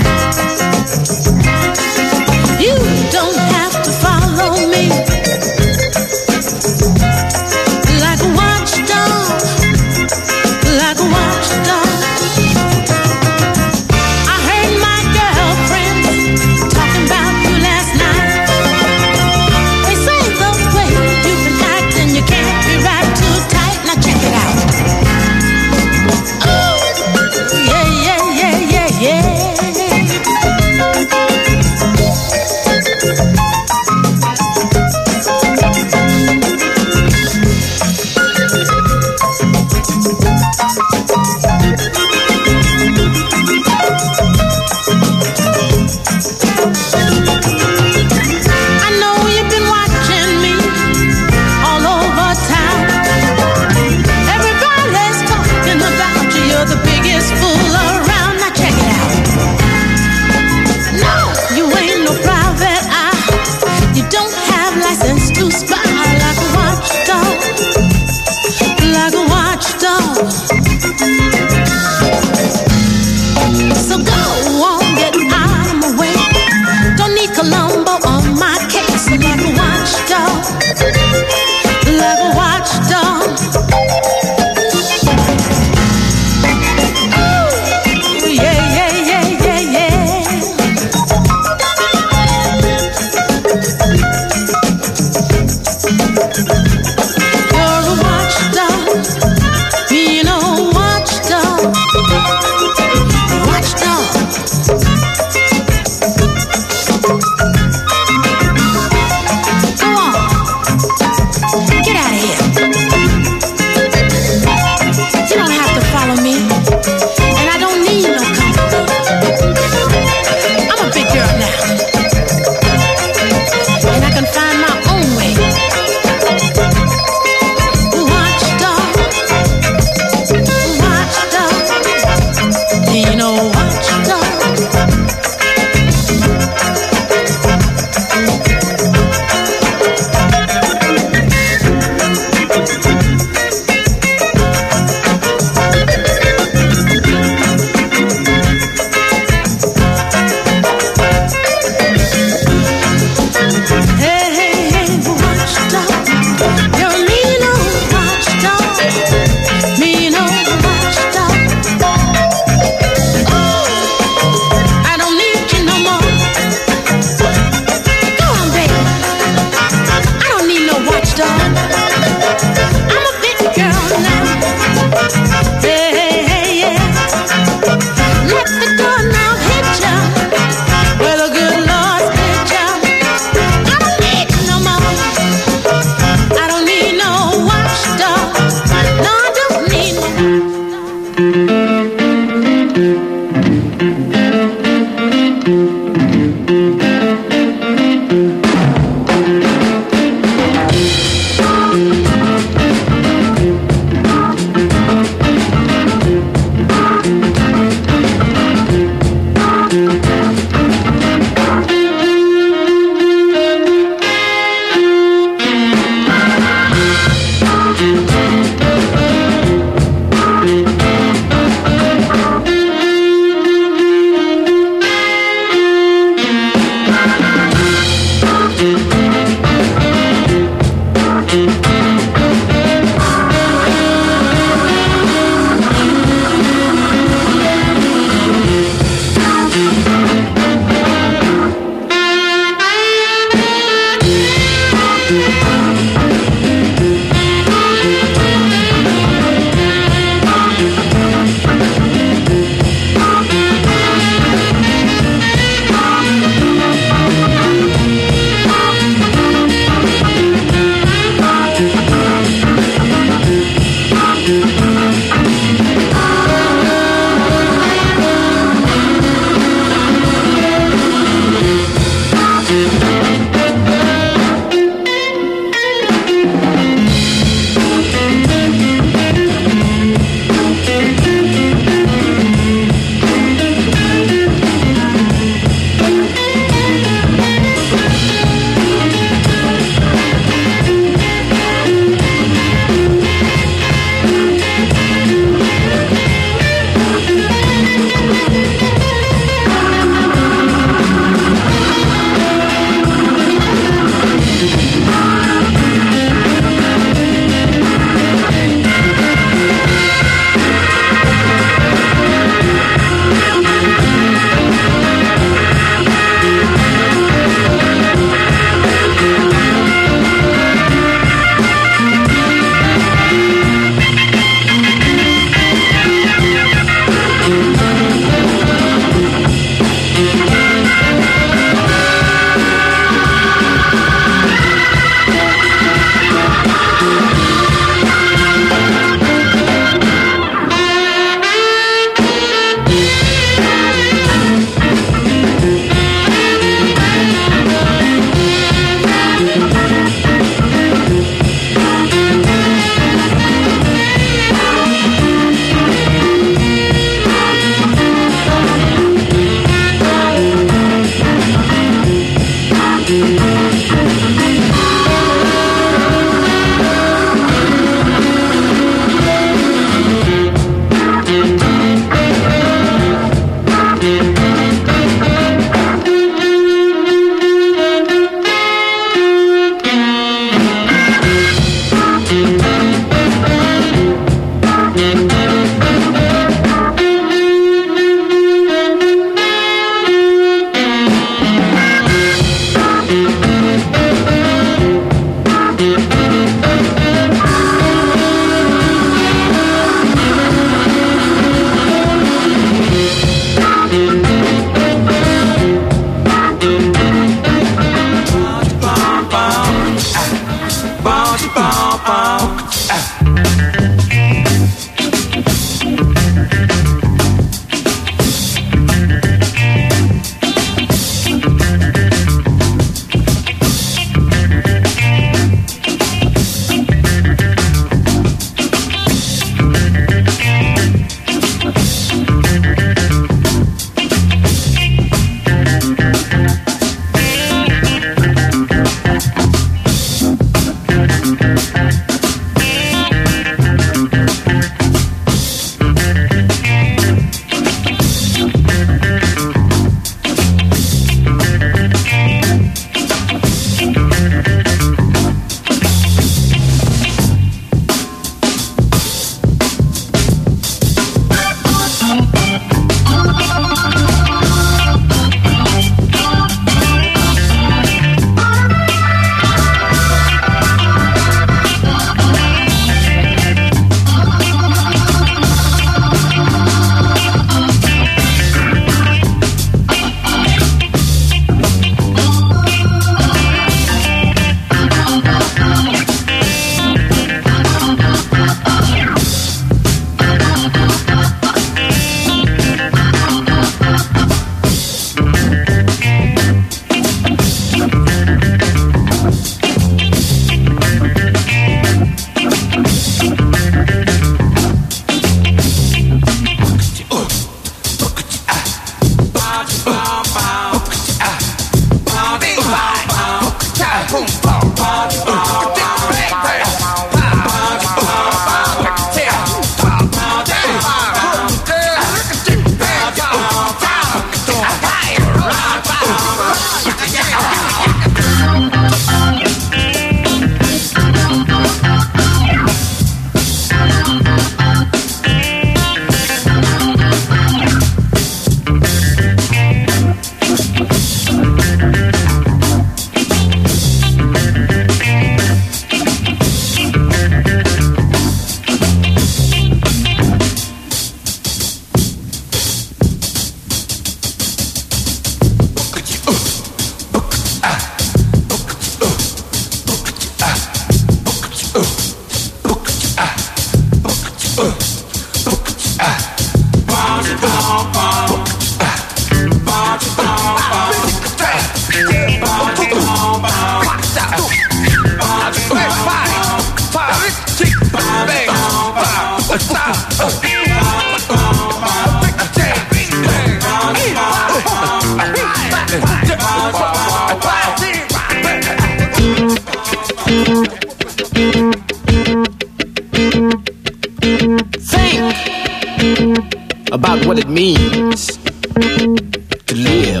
About what it means to live.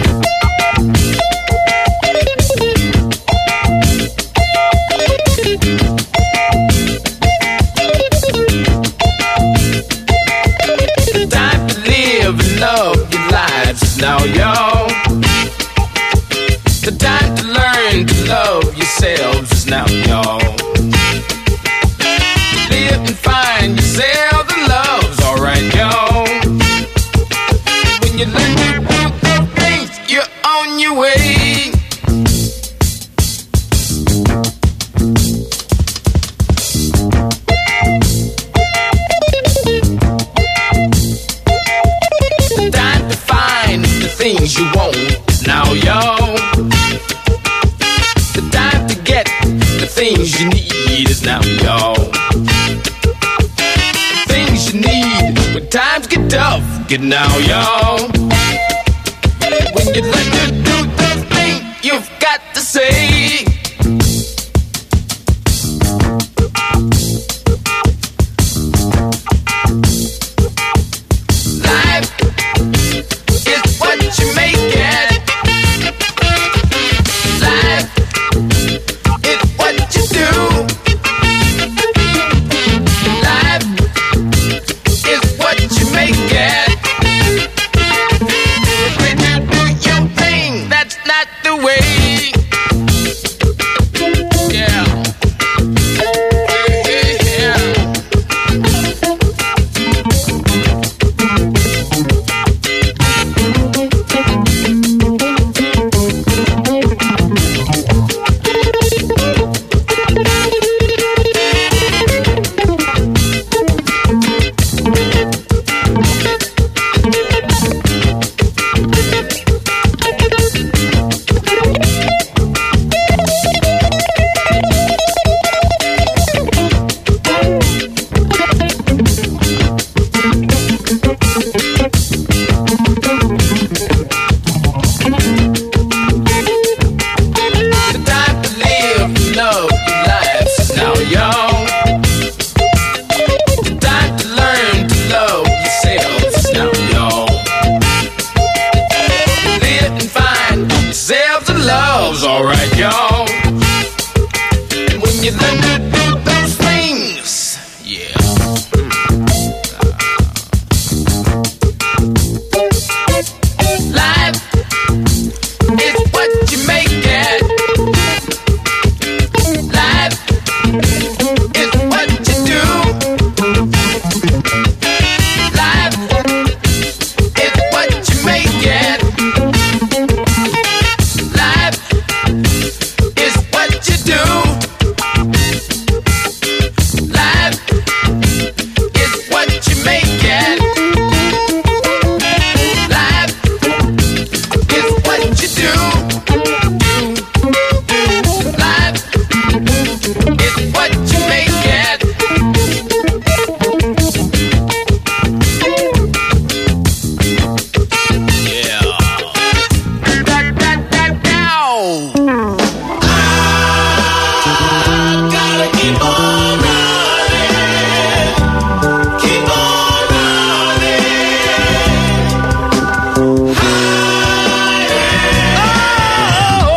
Time to live and love your lives now, y'all. The time to learn to love yourselves is now, y'all. Live and find yourself the love's alright, y'all. When you learn to do those things, you're on your way. Time to find the things you want now, y'all. The time to get the things you need is now, y'all. Things you need when times get tough, get now, y'all. When you learn to do the thing you've got to say. Life is what you make it. Life is what you do. Life is what you make it. When you do your thing, that's not the way. Yeah. The time to live and love your lives is now, y'all. The time to learn to love yourselves is now, y'all. Live and find yourselves a love's alright, y'all. And when you learn to do those things, yeah. Life is what you make it. Life is what you do. Life is what you make it. Life is what you do. Life is what you make it. Life is what you do. Life is what you make it. Yeah. Da, da, da, dow. I gotta keep on running. Keep on running.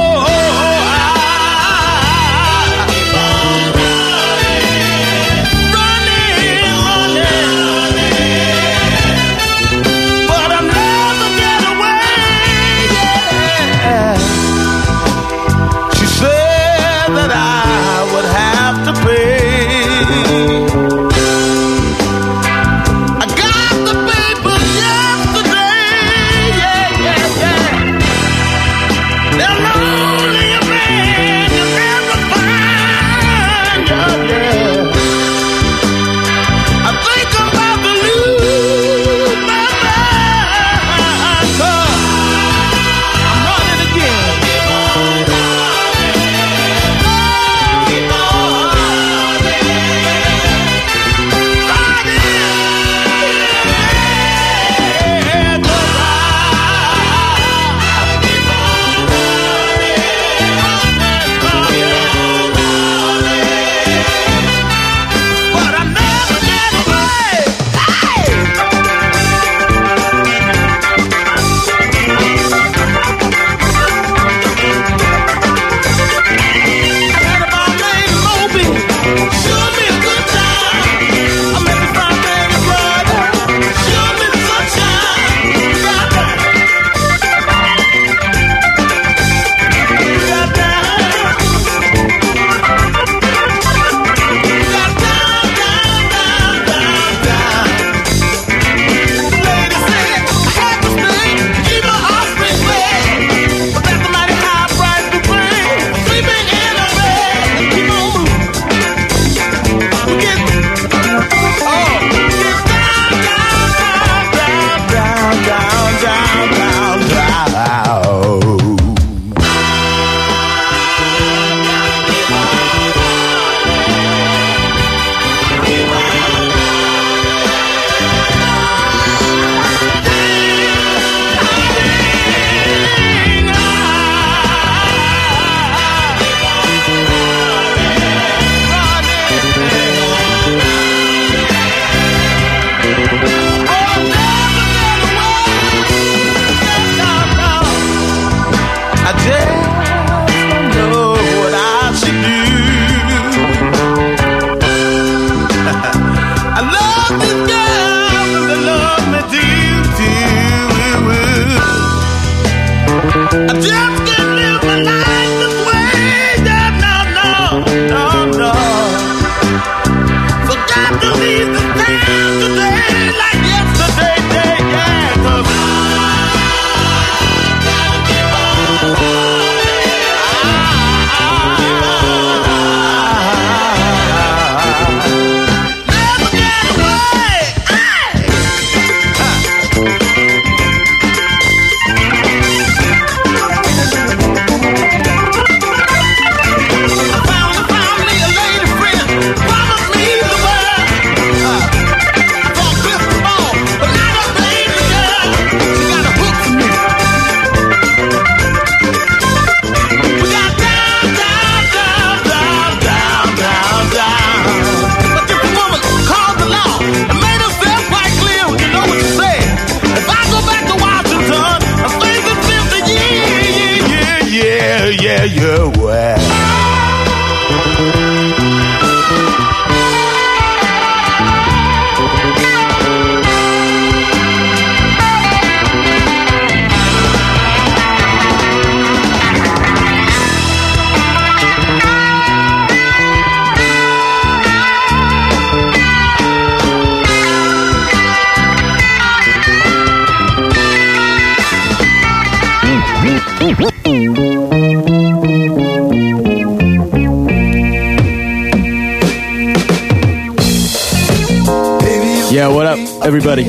Yeah, what up, everybody?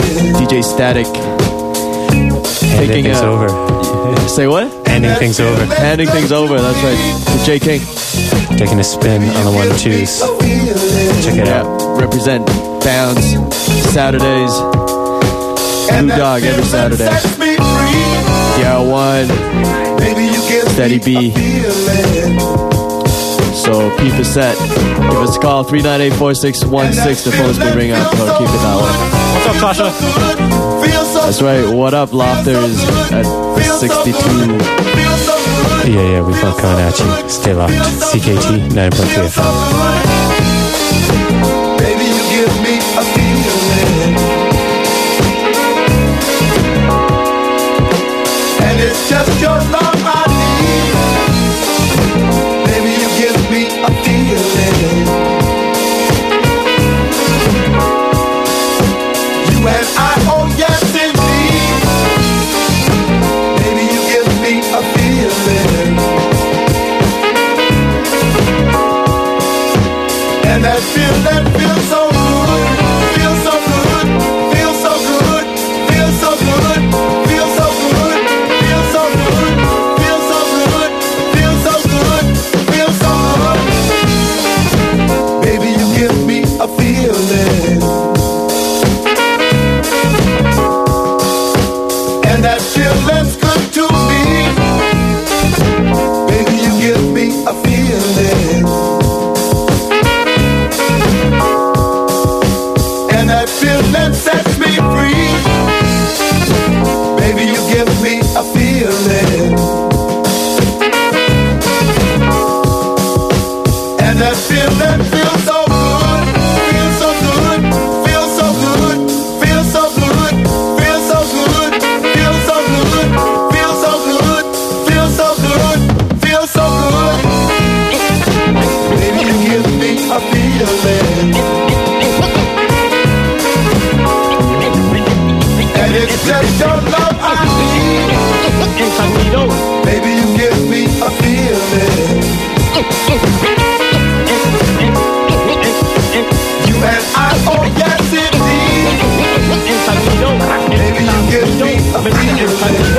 D J Static. Handing things a, over. Say what? Handing things over. Handing things over, that's right. To J King. Taking a spin on the one and twos. Check it yeah, out. Represent Bounce Saturdays. Blue Dog every Saturday. Yeah, one. Steady B. So keep it set. Give us a call, three nine eight, four six one six. The phone's been ringing out, so keep it that way. What's up, Tasha? That's right, what up, Lofters at sixty-two. Yeah, yeah, we felt coming at you. Stay locked. C K T, ninety point three F M. Baby, you give me a feeling, and it's just your love I need. Baby, you give me a feeling. You and I, oh yes indeed. Baby, you give me a feeling. that feels so good, feels so good, feels so good, feels so good, feels so good, feels so good, feels so good, feels so good, feels so good. Baby, you give me a feeling, and that feeling's good to me. Baby, you give me a feeling, and that feeling sets me free. Baby, you give me a feeling, and that feeling feels so good, feels so good, feels so good, feels so good, feels so good, feels so good, feels so good, feels so good, feels so good. Baby, you give me a feeling, and it's just your love I need. Baby, you give me a feeling, you and I, oh yes indeed. Baby, you give me a feeling,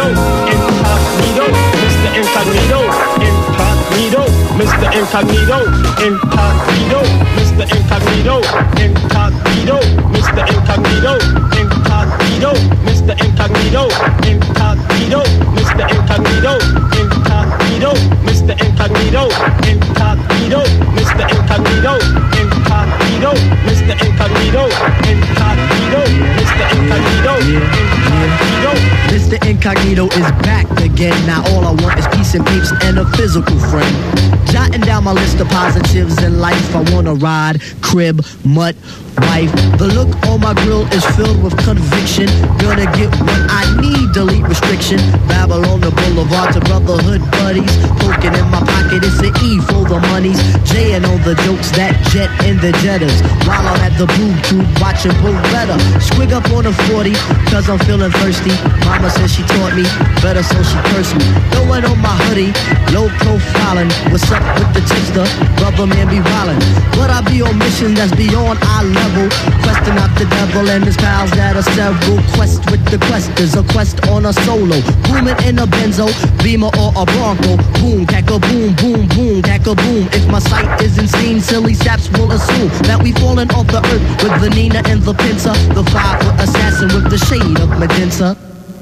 Mister Incognito, Incognito, Mister Incognito, Incognito, Mister Incognito, Incognito, Mister Incognito, Incognito, Mister Incognito, Incognito, Mister Incognito, Incognito, Mister Incognito, Incognito, Mister Incognito, Incognito, Mister Incognito, Incognito, Mister Incognito, Incognito. Mister Incognito is back again. Now all I want is peace and papes and a physical friend. Jotting down my list of positives in life. I want to ride, crib, mutt, wife. The look on my grill is filled with conviction. Gonna get what I need, delete restriction. Babylon the boulevard to brotherhood buddies. Poking in my pocket, it's an E for the monies. J and all the jokes that jet in the jetters. While I'm at the boob tube watching Bull Better. Squig up on a forty, cause I'm feeling thirsty. Mama says she taught me better, so she cursed me. Throwing on my hoodie, low profiling. What's up with the tipster? Brother man be wildin'. But I be on mission that's beyond our level. Questing out the devil and his pals that are several. Quest with the quest is a quest on a solo. Booming in a benzo, beamer or a bronco. Boom, cackle, boom, boom, boom, cackle, boom. If my sight isn't seen, silly saps will assume that we falling off the earth with the Nina and the Pinta. The five-foot assassin with the shade of magenta.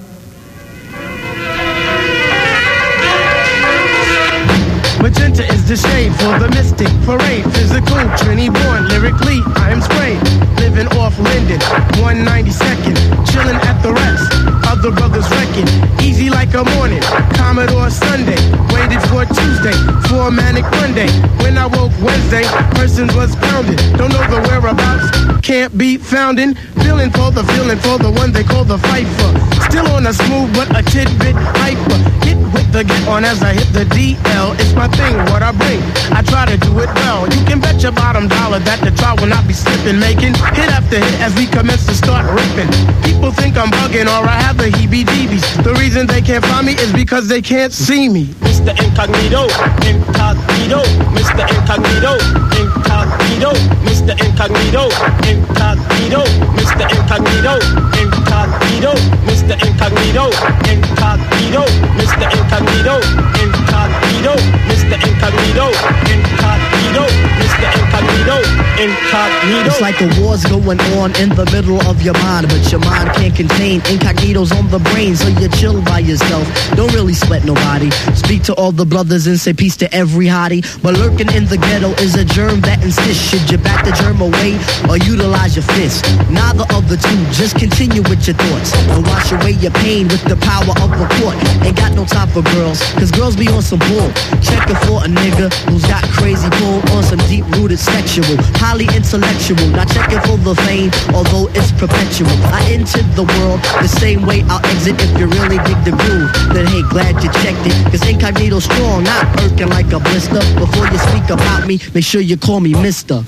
Magenta is the shade for the mystic parade. Physical, Trini born, lyrically, I am sprayed. Living off Linden, one ninety-second. Chilling at the rest, other brothers wrecking. Easy like a morning, Commodore Sunday. Waited for Tuesday, for a manic Monday. When I woke Wednesday, persons was pounding. Don't know the whereabouts, can't be founding. Feeling for the feeling for the one they call the fifer. Still on a smooth but a tidbit hyper. Hit with the get on as I hit the D L. It's my thing, what I bring. I try to do it well. You can bet your bottom dollar that the try will not be slipping. Making hit after hit as we commence to start ripping. People think I'm bugging or I have the heebie-jeebies. The reason they can't find me is because they can't see me. Mister Incognito, Incognito, Mister Incognito, Incognito, Mister Incognito, Incognito, Mister Incognito, Incognito, Mister Incognito, Incognito, Mister Incognito, Incognito, Mister Incognito, Incognito, Mister Incognito, Incognito. It's like a war's going on in the middle of your mind, but your mind can't contain incognito's on the brain, so you chill by yourself. Don't really sweat nobody. Speak to all the brothers and say peace to every hottie. But lurking in the ghetto is a germ that insists. Should you bat the germ away or utilize your fist? Neither of the two. Just continue with your thoughts and wash away your pain with the power of a court. Ain't got no time for girls, cause girls be on some bull. Checking for a nigga who's got crazy pull on some deep-rooted sexual, highly intellectual. Not checking for the fame, although it's perpetual. I entered the world the same way I'll exit. If you really dig the groove, then hey, glad you checked it. Cause incognito strong, not irking like a blister. Before you speak about me, make sure you call me mister.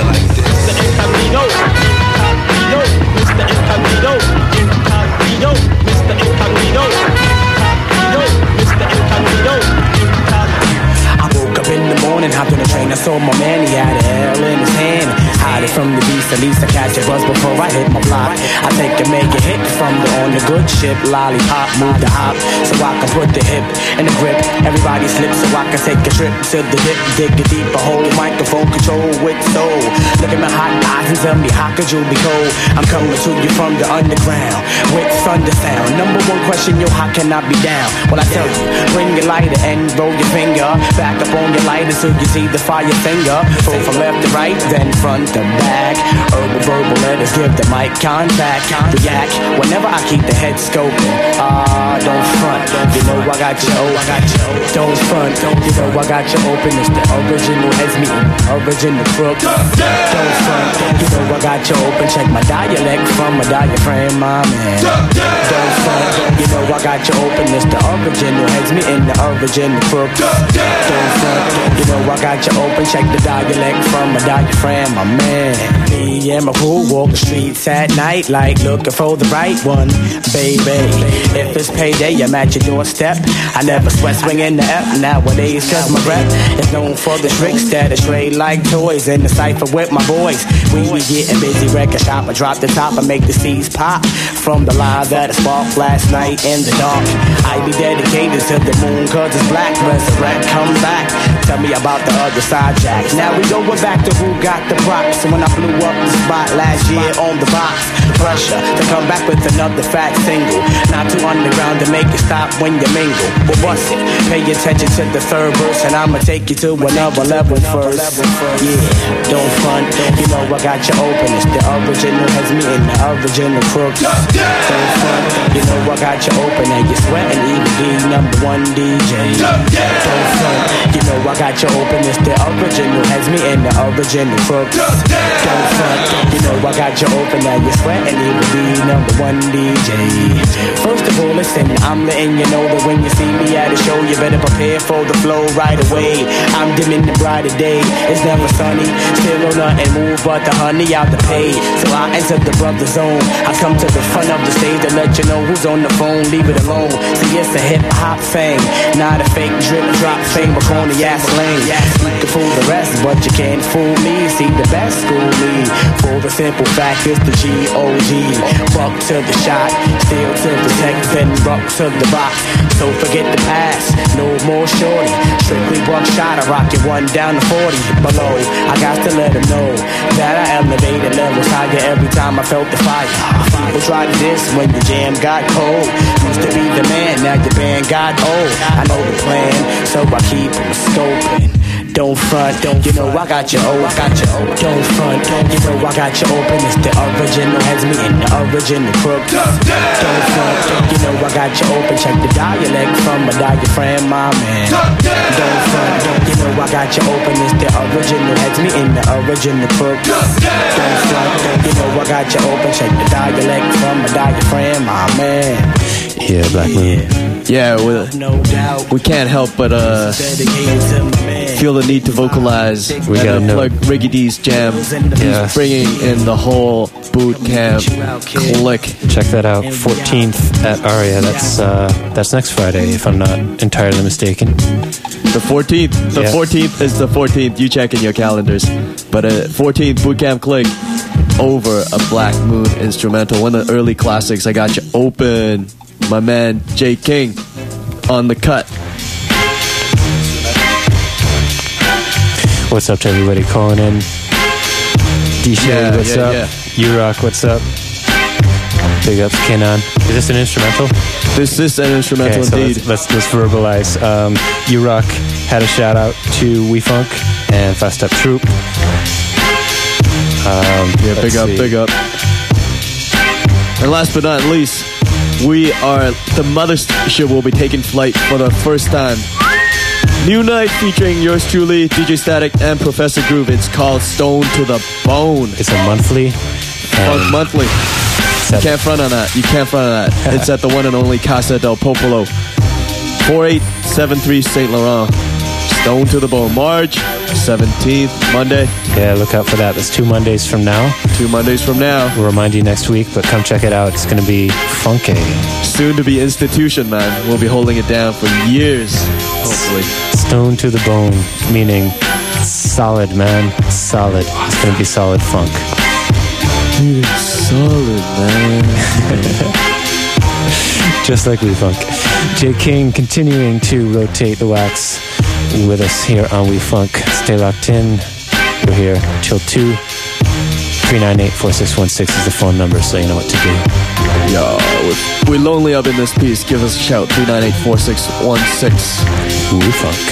Incognito, Incognito, Mister Incognito, Incognito, from the beast. At least I catch a buzz before I hit my block. I take a mega hit from the on the good ship. Lollipop, move the hop so I can put the hip in the grip. Everybody slip so I can take a trip to the dip. Dig a deeper hole, microphone control with soul. Look at my hot eyes and tell me how could you be cold? I'm coming to you from the underground with thunder sound. Number one question, yo, how can I be down? Well, I tell you, bring your lighter and roll your finger back up on your lighter so you see the fire finger. Roll from left to right, then front to back. Herbal verbal letters give the mic contact. React whenever I keep the head scoping. Ah, uh, don't front. You know I got you. I got you. Don't front. You know I got you open. It's the original heads meeting. Original crook. Don't front. You know I got you open. Check my dialect from my diaphragm, my man. Don't front. You know I got you open. It's the original heads meeting. The original crook. Don't front. You know I got you open. Check the dialect from my diaphragm, my man. Me and my crew walk the streets at night like looking for the right one, baby. If it's payday, I'm at your doorstep. I never sweat swinging the F nowadays, cause my rep is known for the tricks that I trade like toys in the cypher with my boys. We be getting busy, record shop. I drop the top and make the seeds pop from the live that I sparked last night in the dark. I be dedicated to the moon cause it's black. Resurrect, come back. Tell me about the other side, Jack. Now we going back to who got the props. So when I blew up the spot last year on the box, pressure to come back with another fat single. Not too underground to make it stop when you mingle. Well, bust it. Pay attention to the third verse, and I'ma take you to another level first. Yeah, don't front. You know I got you open. It's the original has me in the original crooks. Don't front. You know I got you open, and you're sweating even the number one D J. Don't front. You know I got you open. It's the original has me in the original crooks. Don't front. You know I got you open, and you're sweating even the number one D J. First of all, listen, I'm letting you know that when you see me at a show, you better prepare for the flow right away. I'm dimming the brighter day. It's never sunny, still on nothing move but the honey out the pay. So I enter the brother zone. I come to the front of the stage to let you know who's on the phone. Leave it alone. See, it's a hip hop thing, not a fake drip drop fame or corny ass lane. You can fool the rest, but you can't fool me. See, the best school me for the simple fact is the G O G. Buck to the shot, steel to the tech, then buck to the box. So forget the past, no more shorty. Strictly buckshot, I rock it one down to forty below. I got to let them know that I elevated levels higher every time I felt the fire. People try to diss when your jam got cold. Used to be the man, now your band got old. I know the plan, so I keep them scoping. Don't front, don't you know I got you open, I got you open. Don't front, don't you know I got you open. It's the original has me in the original crook. Don't front, don't you know I got you open. Check the dialect from my diaphragm, my man. Don't front, don't you know I got you open. It's the original has me in the original crook. Don't front, don't you know I got you open. Check the dialect from my diaphragm, my man. Yeah, Black Moon. Yeah, we, we can't help but uh, feel the need to vocalize. We gotta know. Plug Riggy D's jam. Yeah. He's bringing in the whole boot camp click. Check that out. fourteenth at Aria. That's uh, that's next Friday, if I'm not entirely mistaken. The fourteenth. The Yeah. fourteenth is the fourteenth. You check in your calendars. But uh, fourteenth boot camp click over a Black Moon instrumental. One of the early classics. I got you open. My man Jay King on the cut. What's up to everybody calling in? D-Shay, Yeah, what's yeah, up? yeah. U-Rock, what's up? Big ups, Kenan. Is this an instrumental? This is an instrumental okay, so indeed. Let's, let's, let's verbalize. Um, U-Rock had a shout out to We Funk and Fast Up Troop. Um, yeah, big up, see. big up. And last but not least, we are, the mothership will be taking flight for the first time. New night featuring yours truly, D J Static and Professor Groove. It's called Stone to the Bone. It's a monthly. Funk monthly. You Seven. can't front on that. You can't front on that. It's at the one and only Casa del Popolo. forty-eight seventy-three Saint Laurent. Stone to the Bone. March seventeenth, Monday. Yeah, look out for that. That's two Mondays from now. Two Mondays from now. We'll remind you next week, but come check it out. It's going to be funky. Soon to be institution, man. We'll be holding it down for years, hopefully. Stone to the bone, meaning solid, man. Solid. It's going to be solid funk. Dude, solid, man. Just like We Funk. Jay King continuing to rotate the wax with us here on We Funk. Stay locked in. We're here till two. three nine eight, four six one six is the phone number, so you know what to do. Yo, we're, we're lonely up in this piece. Give us a shout. three nine eight, four six one six. We Funk.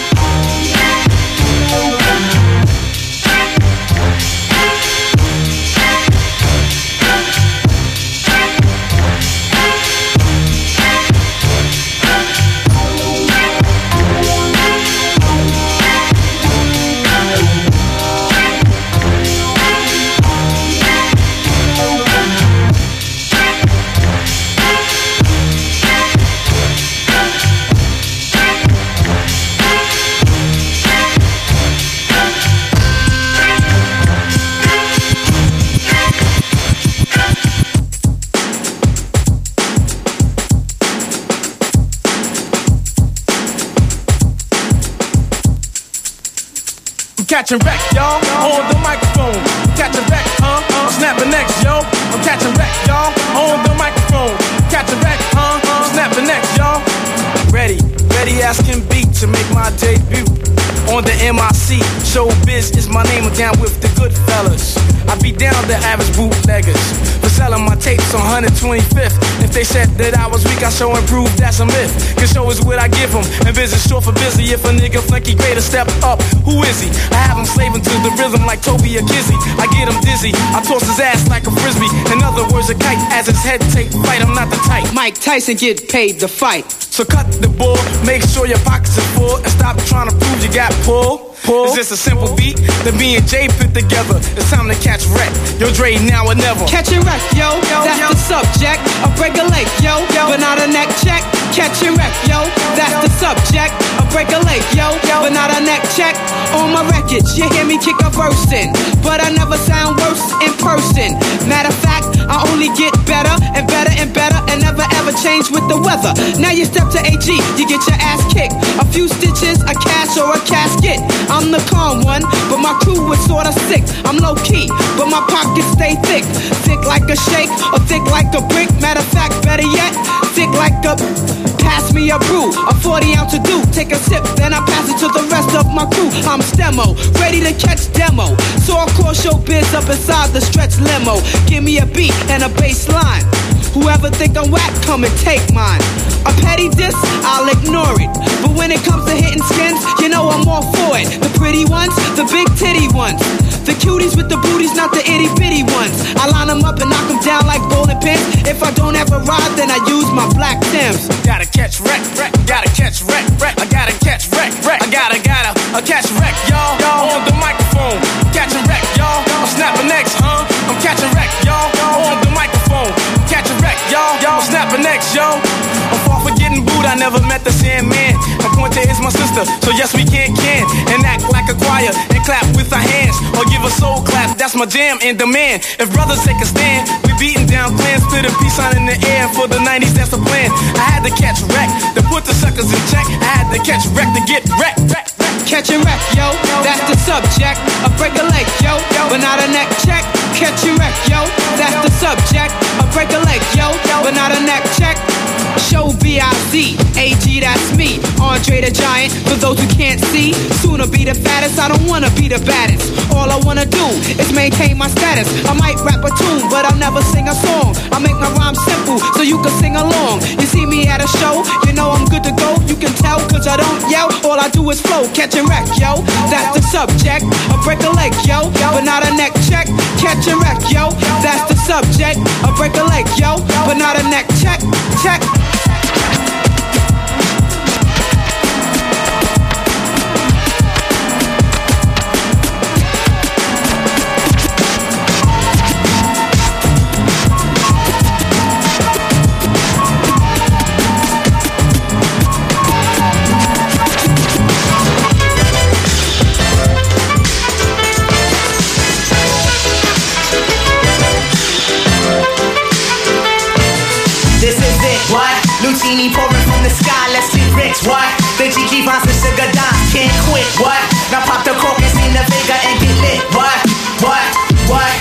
Catching wreck, y'all, on the microphone. Catching wreck, huh? I'm snapping next, yo. I'm catching wreck, y'all, on the microphone. Catching wreck, huh? I'm snapping next, y'all. Ready, ready as can be to make my debut on the M I C. Showbiz is my name, I'm down with the good fellas. I beat down the average bootleggers for selling my tapes on one twenty-fifth. If they said that I was weak, I show and prove that's a myth. Cause show is what I give them, and business short for busy. If a nigga think he great to step up, who is he? I have him slaving to the rhythm like Toby or Kizzy. I get him dizzy, I toss his ass like a frisbee. In other words, a kite as his head take flight. I'm not the type Mike Tyson get paid to fight. So cut the bull, make sure your pockets are full, and stop trying to prove you got pull. Pull. Is this a simple beat that me and Jay put together? It's time to catch wreck. Yo, Dre, now or never. Catching wreck, yo, yo, that's yo. The subject. A break a leg, yo, yo, but not a neck check. Catching wreck, yo, that's the subject. A break a leg, yo, yo, but not a neck check. On my records, you hear me kick a verse in, but I never sound worse in person. Matter of fact, I only get better and better and better, and never ever change with the weather. Now you step to A G, you get your ass kicked. A few stitches, a cast or a casket. I'm the calm one, but my crew is sorta sick. I'm low key, but my pockets stay thick. Thick like a shake or thick like a brick. Matter of fact, better yet, thick like a... Pass me a brew, a forty ounce to do. Take a sip, then I pass it to the rest of my crew. I'm Stemo, ready to catch demo. So I call showbiz up inside the stretch limo. Give me a beat and a bass line. Whoever think I'm whack, come and take mine. A petty diss, I'll ignore it. But when it comes to hitting skins, you know I'm all for it. The pretty ones, the big titty ones. The cuties with the booties, not the itty bitty ones. I line them up and knock them down like bowling pins. If I don't ever ride, then I use my black Timbs. Gotta catch wreck, wreck, gotta catch wreck, wreck. I gotta catch wreck, wreck. I gotta, gotta, I catch wreck, y'all. Y'all on the microphone, catching wreck, y'all. I'm snapping next, huh? I'm catching wreck, y'all. On the microphone, catching wreck, y'all. Y'all snapping next, yo. I'm far from getting booed, I never met the Sandman. My pointer is my sister, so yes we can can and act like a choir and clap with our hands or give a soul clap. That's my jam and demand. If brothers take a stand, we beating down plans, put a peace sign in the air. For the nineties, that's the plan. I had to catch wreck to put the suckers in check. I had to catch wreck to get wreck, wreck, wreck. Catching wreck, yo, that's the subject. A break a leg, yo, but not a neck check. Catching wreck, yo, that's the subject. A break a leg, yo, but not a neck check. Show B I Z, A G, that's me. Andre the Giant, for those who can't see. Sooner be the fattest, I don't wanna be the baddest. All I wanna do is maintain my status. I might rap a tune, but I'll never sing a song. I make my rhyme simple, so you can sing along. You see me at a show, you know I'm good to go. You can tell, cause I don't yell, all I do is flow. Catching wreck, yo, that's the subject. A break a leg, yo, but not a neck check. Catching wreck, yo, that's the subject. A break a leg, yo, but not a neck check. Check. Lucini pouring from the sky, let's get rich, what? The G keep on some sugar dimes, can't quit, what? Now pop the cork and see the figure and get lit, what? What? What?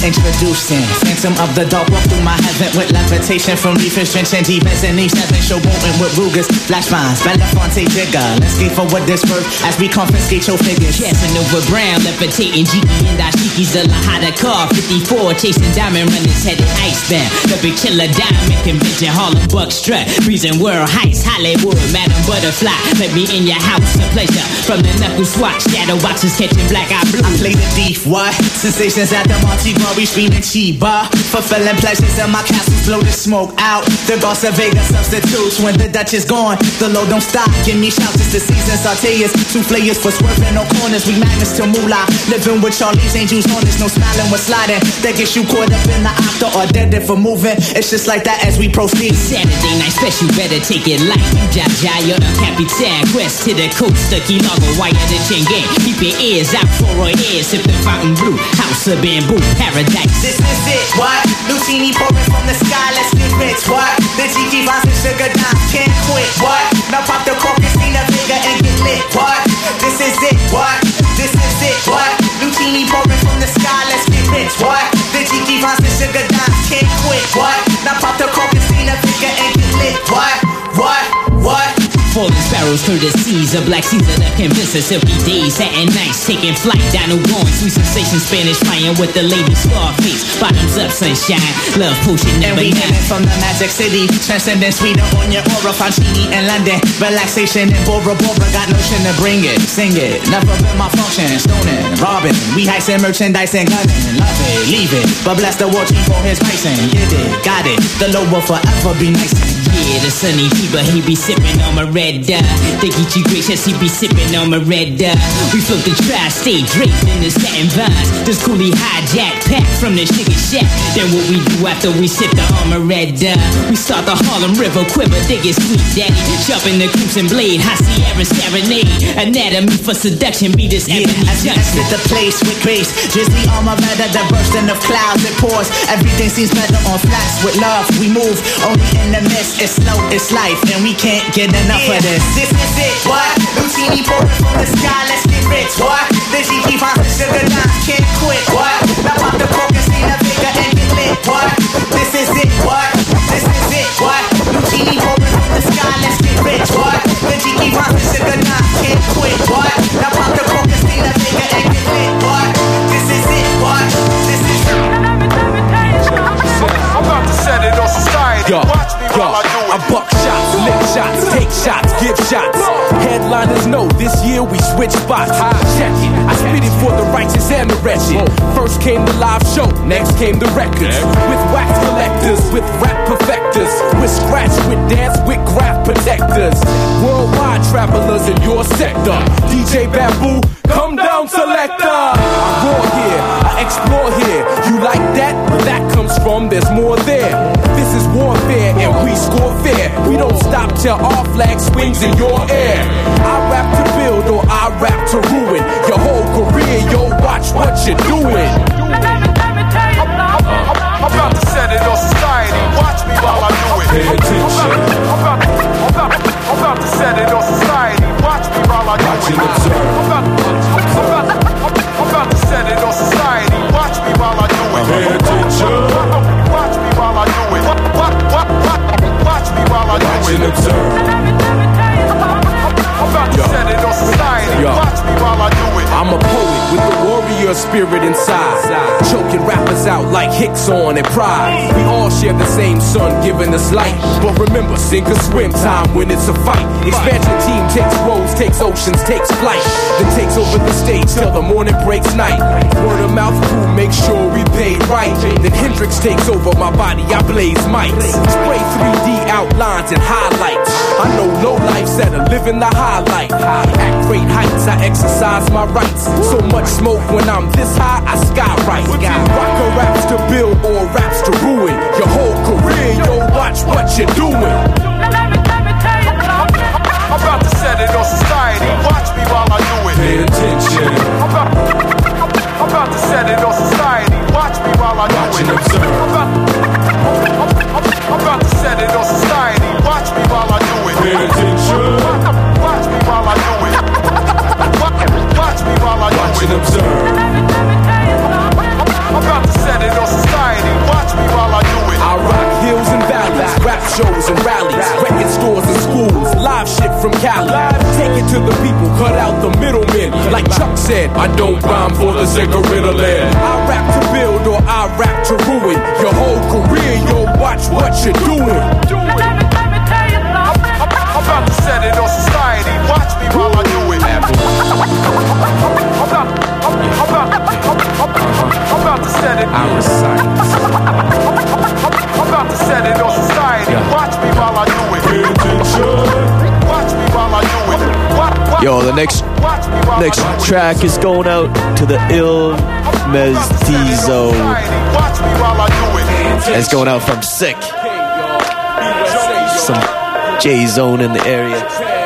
Introducing Phantom of the Dark, walk through my heaven with levitation from reefers, drenching demons in each seven, showboating with Rugers, flash vines, Belafonte Jigger. Let's skate for what this worth as we confiscate your figures. Casanova Brown, levitating Jiki and Ashiki's the Lahada car. fifty-four, chasing diamond runners headed icebound. The big killer diamond convention, Harlem Buck strut. Freezing world heights, Hollywood, Madam Butterfly. Let me in your house, a pleasure. From the knuckle swatch, shadow boxes catching black eye blue. I play the thief, what? Sensations at the Monte Bar, we screaming Chiba. Fulfilling pleasures in my castles, blow the smoke out. The Goss of Vegas substitutes when the Dutch is gone. The low don't stop, give me shouts, it's the season. Sauteers, two flayers for swerving no corners. We magnets to moolah. Living with Charlie's Angels on this, no smiling, we're sliding. That gets you caught up in the octa or dead for moving. It's just like that as we proceed. Saturday night special, better take it light. Jaja, you're the Capitan. Quest to the coast, the Key Largo, wire the chain gang. Keep your ears out for our ears. Sip the fountain blue, house of bamboo, paradise. This is it, what? Lucini pouring from the sky, let's get rich, what? The Jiki vines and sugar dimes can't quit, what? Now pop the cork, Christina Vega and get lit, what? This is it, what? This is it, what? Lucini pouring from the sky, let's get rich, what? The Jiki vines and sugar dimes can't quit, what? Now pop the cork, Christina Vega and get lit, what? What? What? Falling sparrows, courtesies, a black Caesar that convince us silky days, satin nights, taking flight, down the going, sweet sensation, Spanish flying with the lady Scarface, bottoms up, sunshine, love potion, and we hailing from the magic city, transcendent sweeter on your aura, Fancini in London, relaxation in Bora Bora, got notion to bring it, sing it, never been my function, stoning, robbing, we heisting merchandise and gunning, love it, leave it, but bless the war chief for his pricing, get it, got it, the low will forever be nice. Yeah, the sunny fever, he be sipping on my red dye. They get you gracious, he be sipping on my red dye. We float the tri-state draped in the satin vines. This coolie hijack pack from the sugar shack. Then what we do after we sip the armor red dye? We start the Harlem River quiver, dig it sweet daddy. Sharpen the crimson blade, high Sierra serenade. Anatomy for seduction, be this yeah, as we exit the place with grace. Drizzly armor better, the bursting of clouds, it pours. Everything seems better on flats with love. We move only in the mist. It's slow, it's life, and we can't get enough yeah, of this. This is it, what? Lucini pouring from the sky, let's get rich, what? The Jiki vines and sugar dimes can't quit, what? Now pop the cork, Christina Vega and get lit, what? This is it, what? This is it, what? Lucini pouring from the sky, let's get rich, what? The Jiki vines and sugar dimes can't quit, what? Now pop the cork, Christina Vega and get lit, what? This is it, what? This is it. I'm about to set it on society. Yo, Watch me yo, while I do it. I buck shots, lick shots, take shots, give shots. Headliners know this year we switch spots. Check it, I spit it for the righteous and the wretched. First came the live show, next came the records. With wax collectors, with rap perfecters, with scratch, with dance, with graph protectors. Worldwide travelers in your sector. D J Bamboo, come down selector. I roar here, I explore here. You like that? That comes from there's more there. This is warfare and we score fair. We don't stop till our flag swings in your air. I rap to build or I rap to ruin your whole career. Yo, watch what you're doing. I'm about to set it on society. Watch me while I do it. Pay attention. I'm about, I'm about, I'm about to set it on society. Watch me while I do Watch it. and observe. I'm about, I'm about, I'm about to set it on society. Watch me while I do it. Pay attention. Watch me while I do it. Watch, watch, watch, watch me while I do it. Watch and observe. I'm about to set it on society. Yo. Watch me while I do it. I'm a poet with the warrior spirit inside. Choking rappers out like Hicks on and Pride. We all share the same sun giving us light. But remember, sink or swim time when it's a fight. Expansion team takes roads, takes oceans, takes flight. Then takes over the stage till the morning breaks night. Word of mouth crew make sure we paid right. Then Hendrix takes over my body, I blaze mics. Spray three D outlines and highlights. I know low lifes that are living the high life. At great heights, I exercise my rights. So much smoke when I'm this high, I skywrite. Rocker raps to build or raps to ruin your whole career. Yo, watch what you're doing. I'm about to set it on society. Watch me while I do it. Pay attention. I'm about, I'm about to set it on society. Watch me while I do Watch it. and observe. I'm about, I'm, I'm, I'm about to set it on society. Watch me while I do it. Pay attention. Watch me while I do it. Watch me while I do it. Watch and observe. I'm about to set it on to the people, cut out the middlemen. Like Chuck said, I don't rhyme for the sake of riddling. I rap to build or I rap to ruin your whole career. Yo, watch what you're doing. I'm about to set it on society. Watch me while I do it. I'm about, I'm, I'm about, I'm, I'm about to set it. I recite. I'm about to set it on society. Watch me while I do it. Watch me while I do it. Watch, watch, Yo, the next next track is going out to the Il Mestizo. Watch me while I do it. It's going out from Sick. Some J-Zone in the area.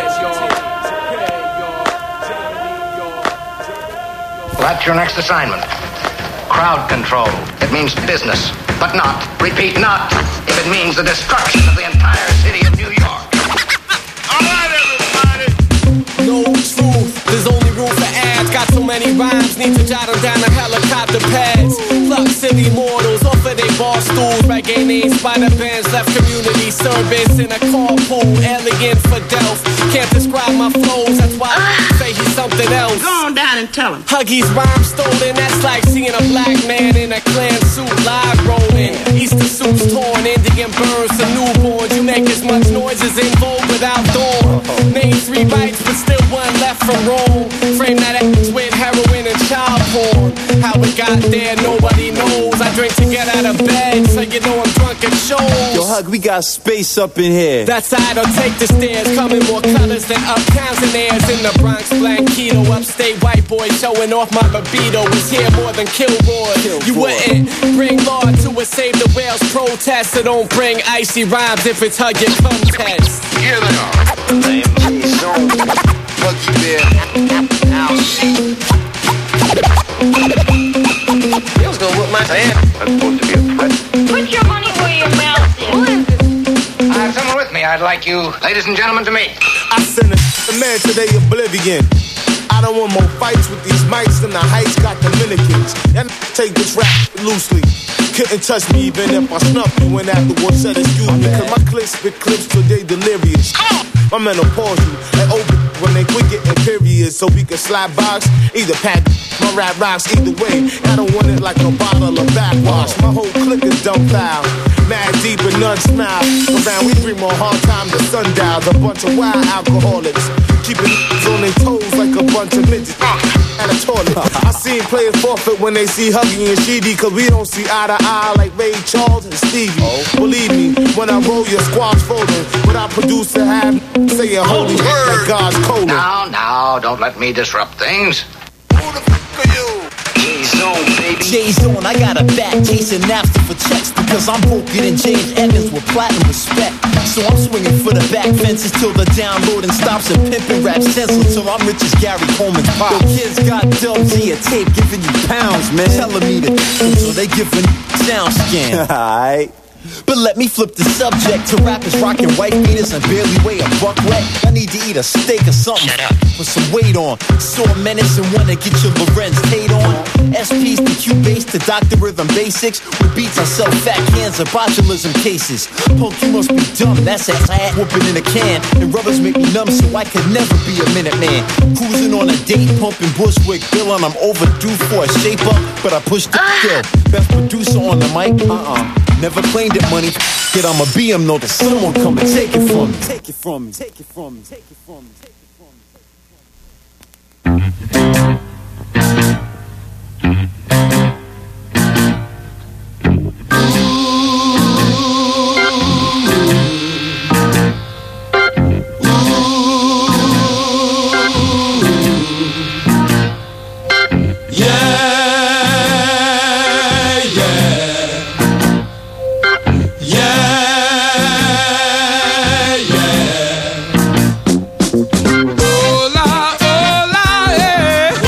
That's your next assignment. Crowd control. It means business, but not, repeat, not, if it means the destruction of the entire city of New York. All right, everybody. No truth, there's only room for ads. Got so many rhymes, need to jot them down on helicopter pads. Pluck city mortals off of their bar stools. Reggae names, spider bands, left community service in a carpool. Alien for Delph, can't describe my flows. That's why I say he's something else. Go on down and tell him. Huggy's rhyme stolen, that's like seeing a black man in a clan suit live rolling. Easter suits torn, Indian burns to newborns. You make as much noise as in vogue without dawn. Name three bites, but still one left from wrong. Frame that ass with heroin and child porn. How it got there, nobody knows. I drink to get out of bed, so you know I'm drunk at shows. Yo, Hug, we got space up in here. That side will take the stairs, coming more colors than uptowns and airs. In the Bronx, Blanquito, upstate white boy showing off my libido. Was here more than Kilroy. Kilroy. You wouldn't bring law to a Save the Whales protest, so don't bring icy rhymes if it's Hug your contest. Here they are. Name is Zone. Huggy Bear. Now see. He was gonna whip my hand. That's supposed to be a threat. Put your money where your mouth is. Who is this? I have someone with me I'd like you, ladies and gentlemen, to meet. I send a, a man to their oblivion. I don't want more fights with these mics than the heights got Dominicans. And take this rap loosely. Couldn't touch me even if I snuffed you and afterwards said excuse me. Cause my clips spit clips till they delirious. My menopause you and open when they quick getting periods. So we can slap box, either pack my rap rocks either way. I don't want it like a bottle of backwash. My whole clique is dumbfound. Mad deep and none smile. Around we bring more hard time to sundials. A bunch of wild alcoholics. Keeping on their toes like a bunch of midgets at a toilet. I seen players forfeit when they see Huggy and Sheedy. Cause we don't see eye to eye like Ray Charles and Stevie. Oh. Believe me, when I roll your squad's folding. What I produce to have saying holy like God's colon. Now, now, don't let me disrupt things. Who the f*** are you? J-Zone, baby. J-Zone, I got a back chasing Napster for checks because I'm broken and James Evans with platinum respect. So I'm swinging for the back fences till the downloading stops and pimping rap stencil till I'm rich as Gary Coleman's pop. Yo, kids got dubs via tape giving you pounds, man. Telling me to so they giving sound scan. Alright. But let me flip the subject to rappers rocking white beaters and barely weigh a buck wet. I need to eat a steak or something. Put some weight on. Saw menace and wanna get your Lorenz Tate on. S Ps to Q-Bass to Doctor Rhythm Basics. With beats I sell fat cans of botulism cases. Punk, you must be dumb. That's a hat whooping in a can. And rubbers make me numb so I could never be a minute man. Cruising on a date, pumping Bushwick Bill, and I'm overdue for a shape up, but I pushed the kill. Best producer on the mic? Uh-uh. Never claimed it money. Get I'ma be him, know that someone come and take it from me. Take it from me. Take it from me. Take it from me. Take it from me. Hola, hola, eh.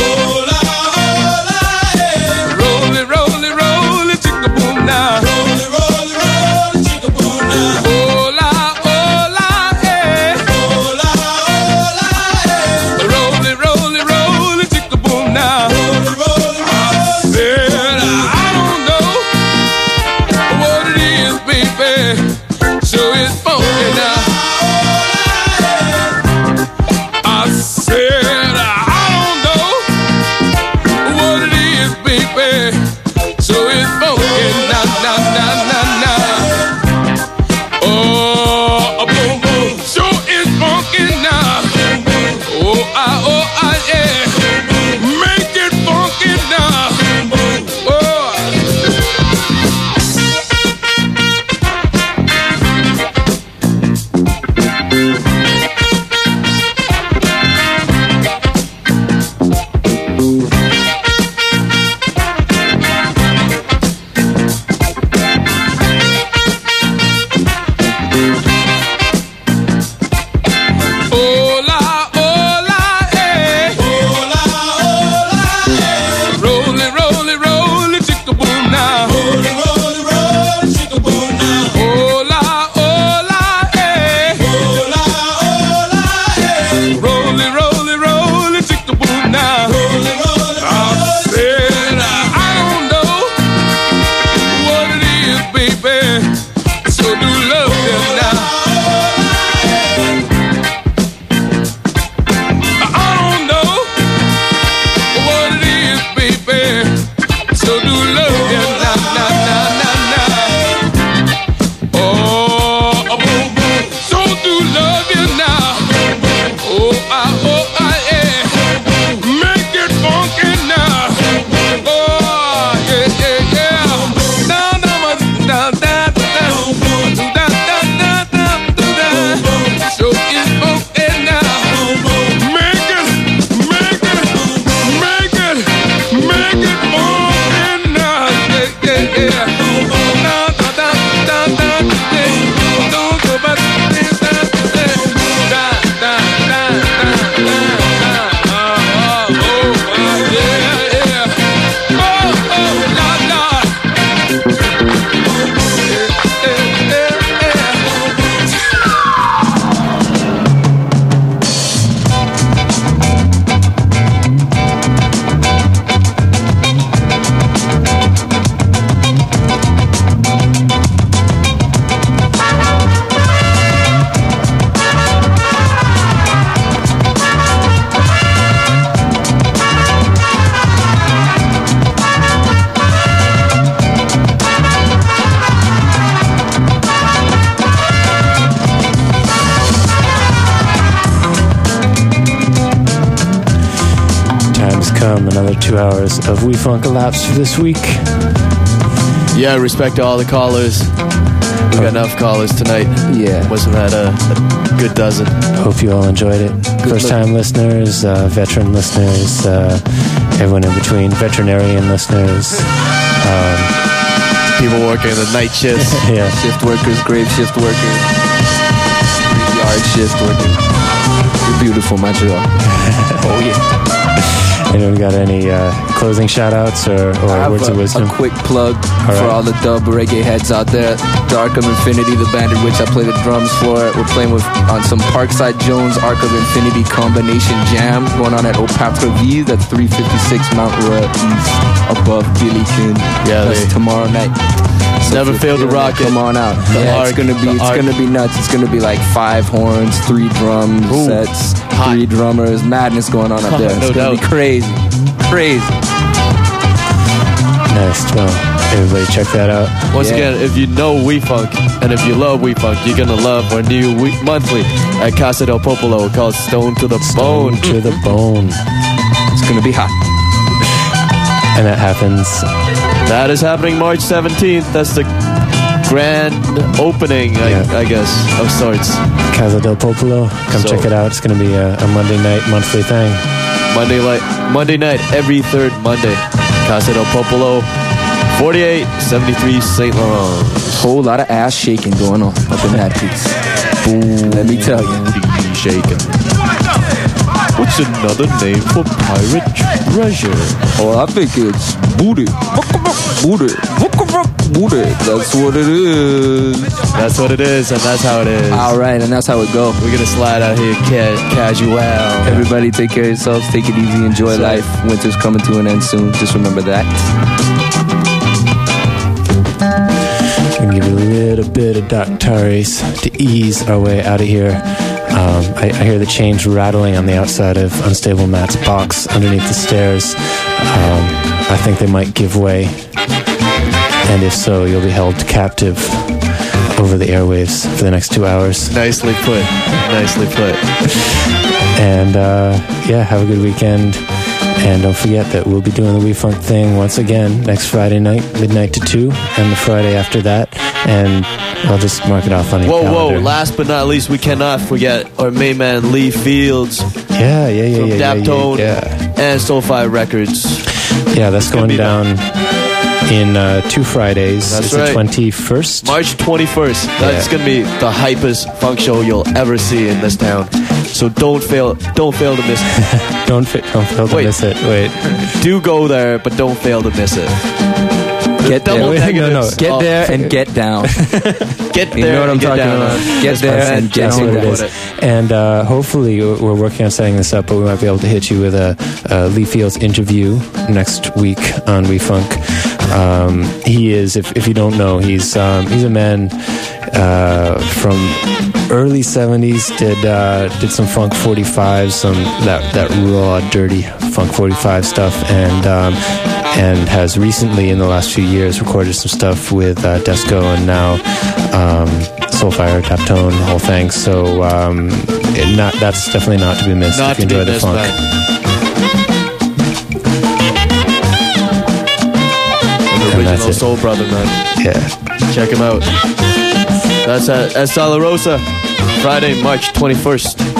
come. Another two hours of We Funk elapsed for this week. Yeah, respect to all the callers. We got enough callers tonight. Yeah. Wasn't that a, a good dozen? Hope you all enjoyed it. First time listeners, uh, veteran listeners, uh, everyone in between, veterinarian listeners. Um, People working the night shifts. Yeah. Shift workers, grave shift workers, yard shift workers. You're beautiful, Montreal. Oh, yeah. Anyone got any uh, closing shout-outs or, or words a, of wisdom? A quick plug all for right. all the dub reggae heads out there. Dark of Infinity, the band in which I play the drums for. We're playing with on some Parkside Jones Arc of Infinity combination jam going on at Opatra V. That's three fifty-six Mount Royal East above Billyton. Yeah, that's they, tomorrow night. So never failed to rock it. Come on out. The yeah, arc, it's gonna be it's arc. gonna be nuts. It's gonna be like five horns, three drum Ooh. sets, Hot. three drummers, madness going on up there. It's no gonna doubt. be crazy. Crazy. Nice. Well, everybody check that out. Once yeah. again, if you know We Funk and if you love We Funk, you're gonna love our new week monthly at Casa del Popolo called Stone to the Stone Bone. to the Bone. It's gonna be hot. And that happens. That is happening March seventeenth. That's the grand opening, I, yeah. I guess, of sorts. Casa del Popolo. Come so, check it out. It's going to be a, a Monday night, monthly thing. Monday night, Monday night, every third Monday. Casa del Popolo, forty-eight seventy-three Saint Laurent. Whole lot of ass shaking going on up in that piece. Boom. Let me tell you. Booty shaking. What's another name for pirate treasure? Oh, I think it's booty. Booty. Booty. That's what it is. That's what it is, and that's how it is. All right, and that's how it go. We're gonna slide out here ca- casual. Everybody take care of yourselves. Take it easy. Enjoy that's life. Right. Winter's coming to an end soon. Just remember that. I'm gonna give you a little bit of Doc Taris to ease our way out of here. Um, I, I hear the chains rattling on the outside of Unstable Matt's box underneath the stairs. Um, I think they might give way. And if so, you'll be held captive over the airwaves for the next two hours. Nicely put. Nicely put. And, uh, yeah, have a good weekend. And don't forget that we'll be doing the We Funk thing once again next Friday night, midnight to two, and the Friday after that. And I'll just mark it off on your whoa, calendar. Whoa, whoa. Last but not least, we cannot forget our main man, Lee Fields. Yeah, yeah, yeah, from yeah. Daptone yeah, yeah. and Soulfire Records. Yeah, that's going down in uh, two Fridays. That's it's right. the twenty-first. March twenty-first. That's yeah. going to be the hypest funk show you'll ever see in this town. So don't fail don't fail to miss it. don't, fa- don't fail to Wait. miss it. Wait. Do go there, but don't fail to miss it. Get Double there. negatives. No, no. Get oh. there and get down. Get there. You know what I'm talking down. about. Get there and get That's down. what it is. And uh, hopefully, we're working on setting this up, but we might be able to hit you with a, a Lee Fields interview next week on We Funk. Um, he is, if, if you don't know, he's um, he's a man uh, from early seventies. Did uh, did some Funk forty-five, some that that raw, dirty Funk forty-five stuff, and um, and has recently, in the last few years, recorded some stuff with uh, Desco, and now um, Soulfire, Daptone, the whole thing. So um, it not that's definitely not to be missed not if you enjoy the missed, funk. Man. Original Soul Brother, man. Yeah. Check him out. That's at, at Sala Rosa, Friday, March twenty-first. You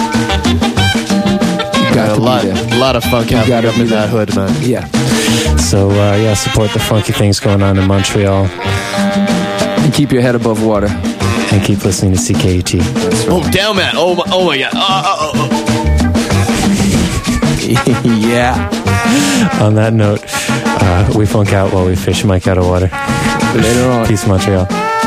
got a lot, a lot of funk happening up in that hood, man. Yeah. So, uh, yeah, support the funky things going on in Montreal. And keep your head above water. And keep listening to C K U T. Right. Oh, down, man. Oh, my, oh, my God. Oh, oh, oh. Yeah. On that note, uh, we funk out while we fish Mike out of water. Later on. Peace, Montreal.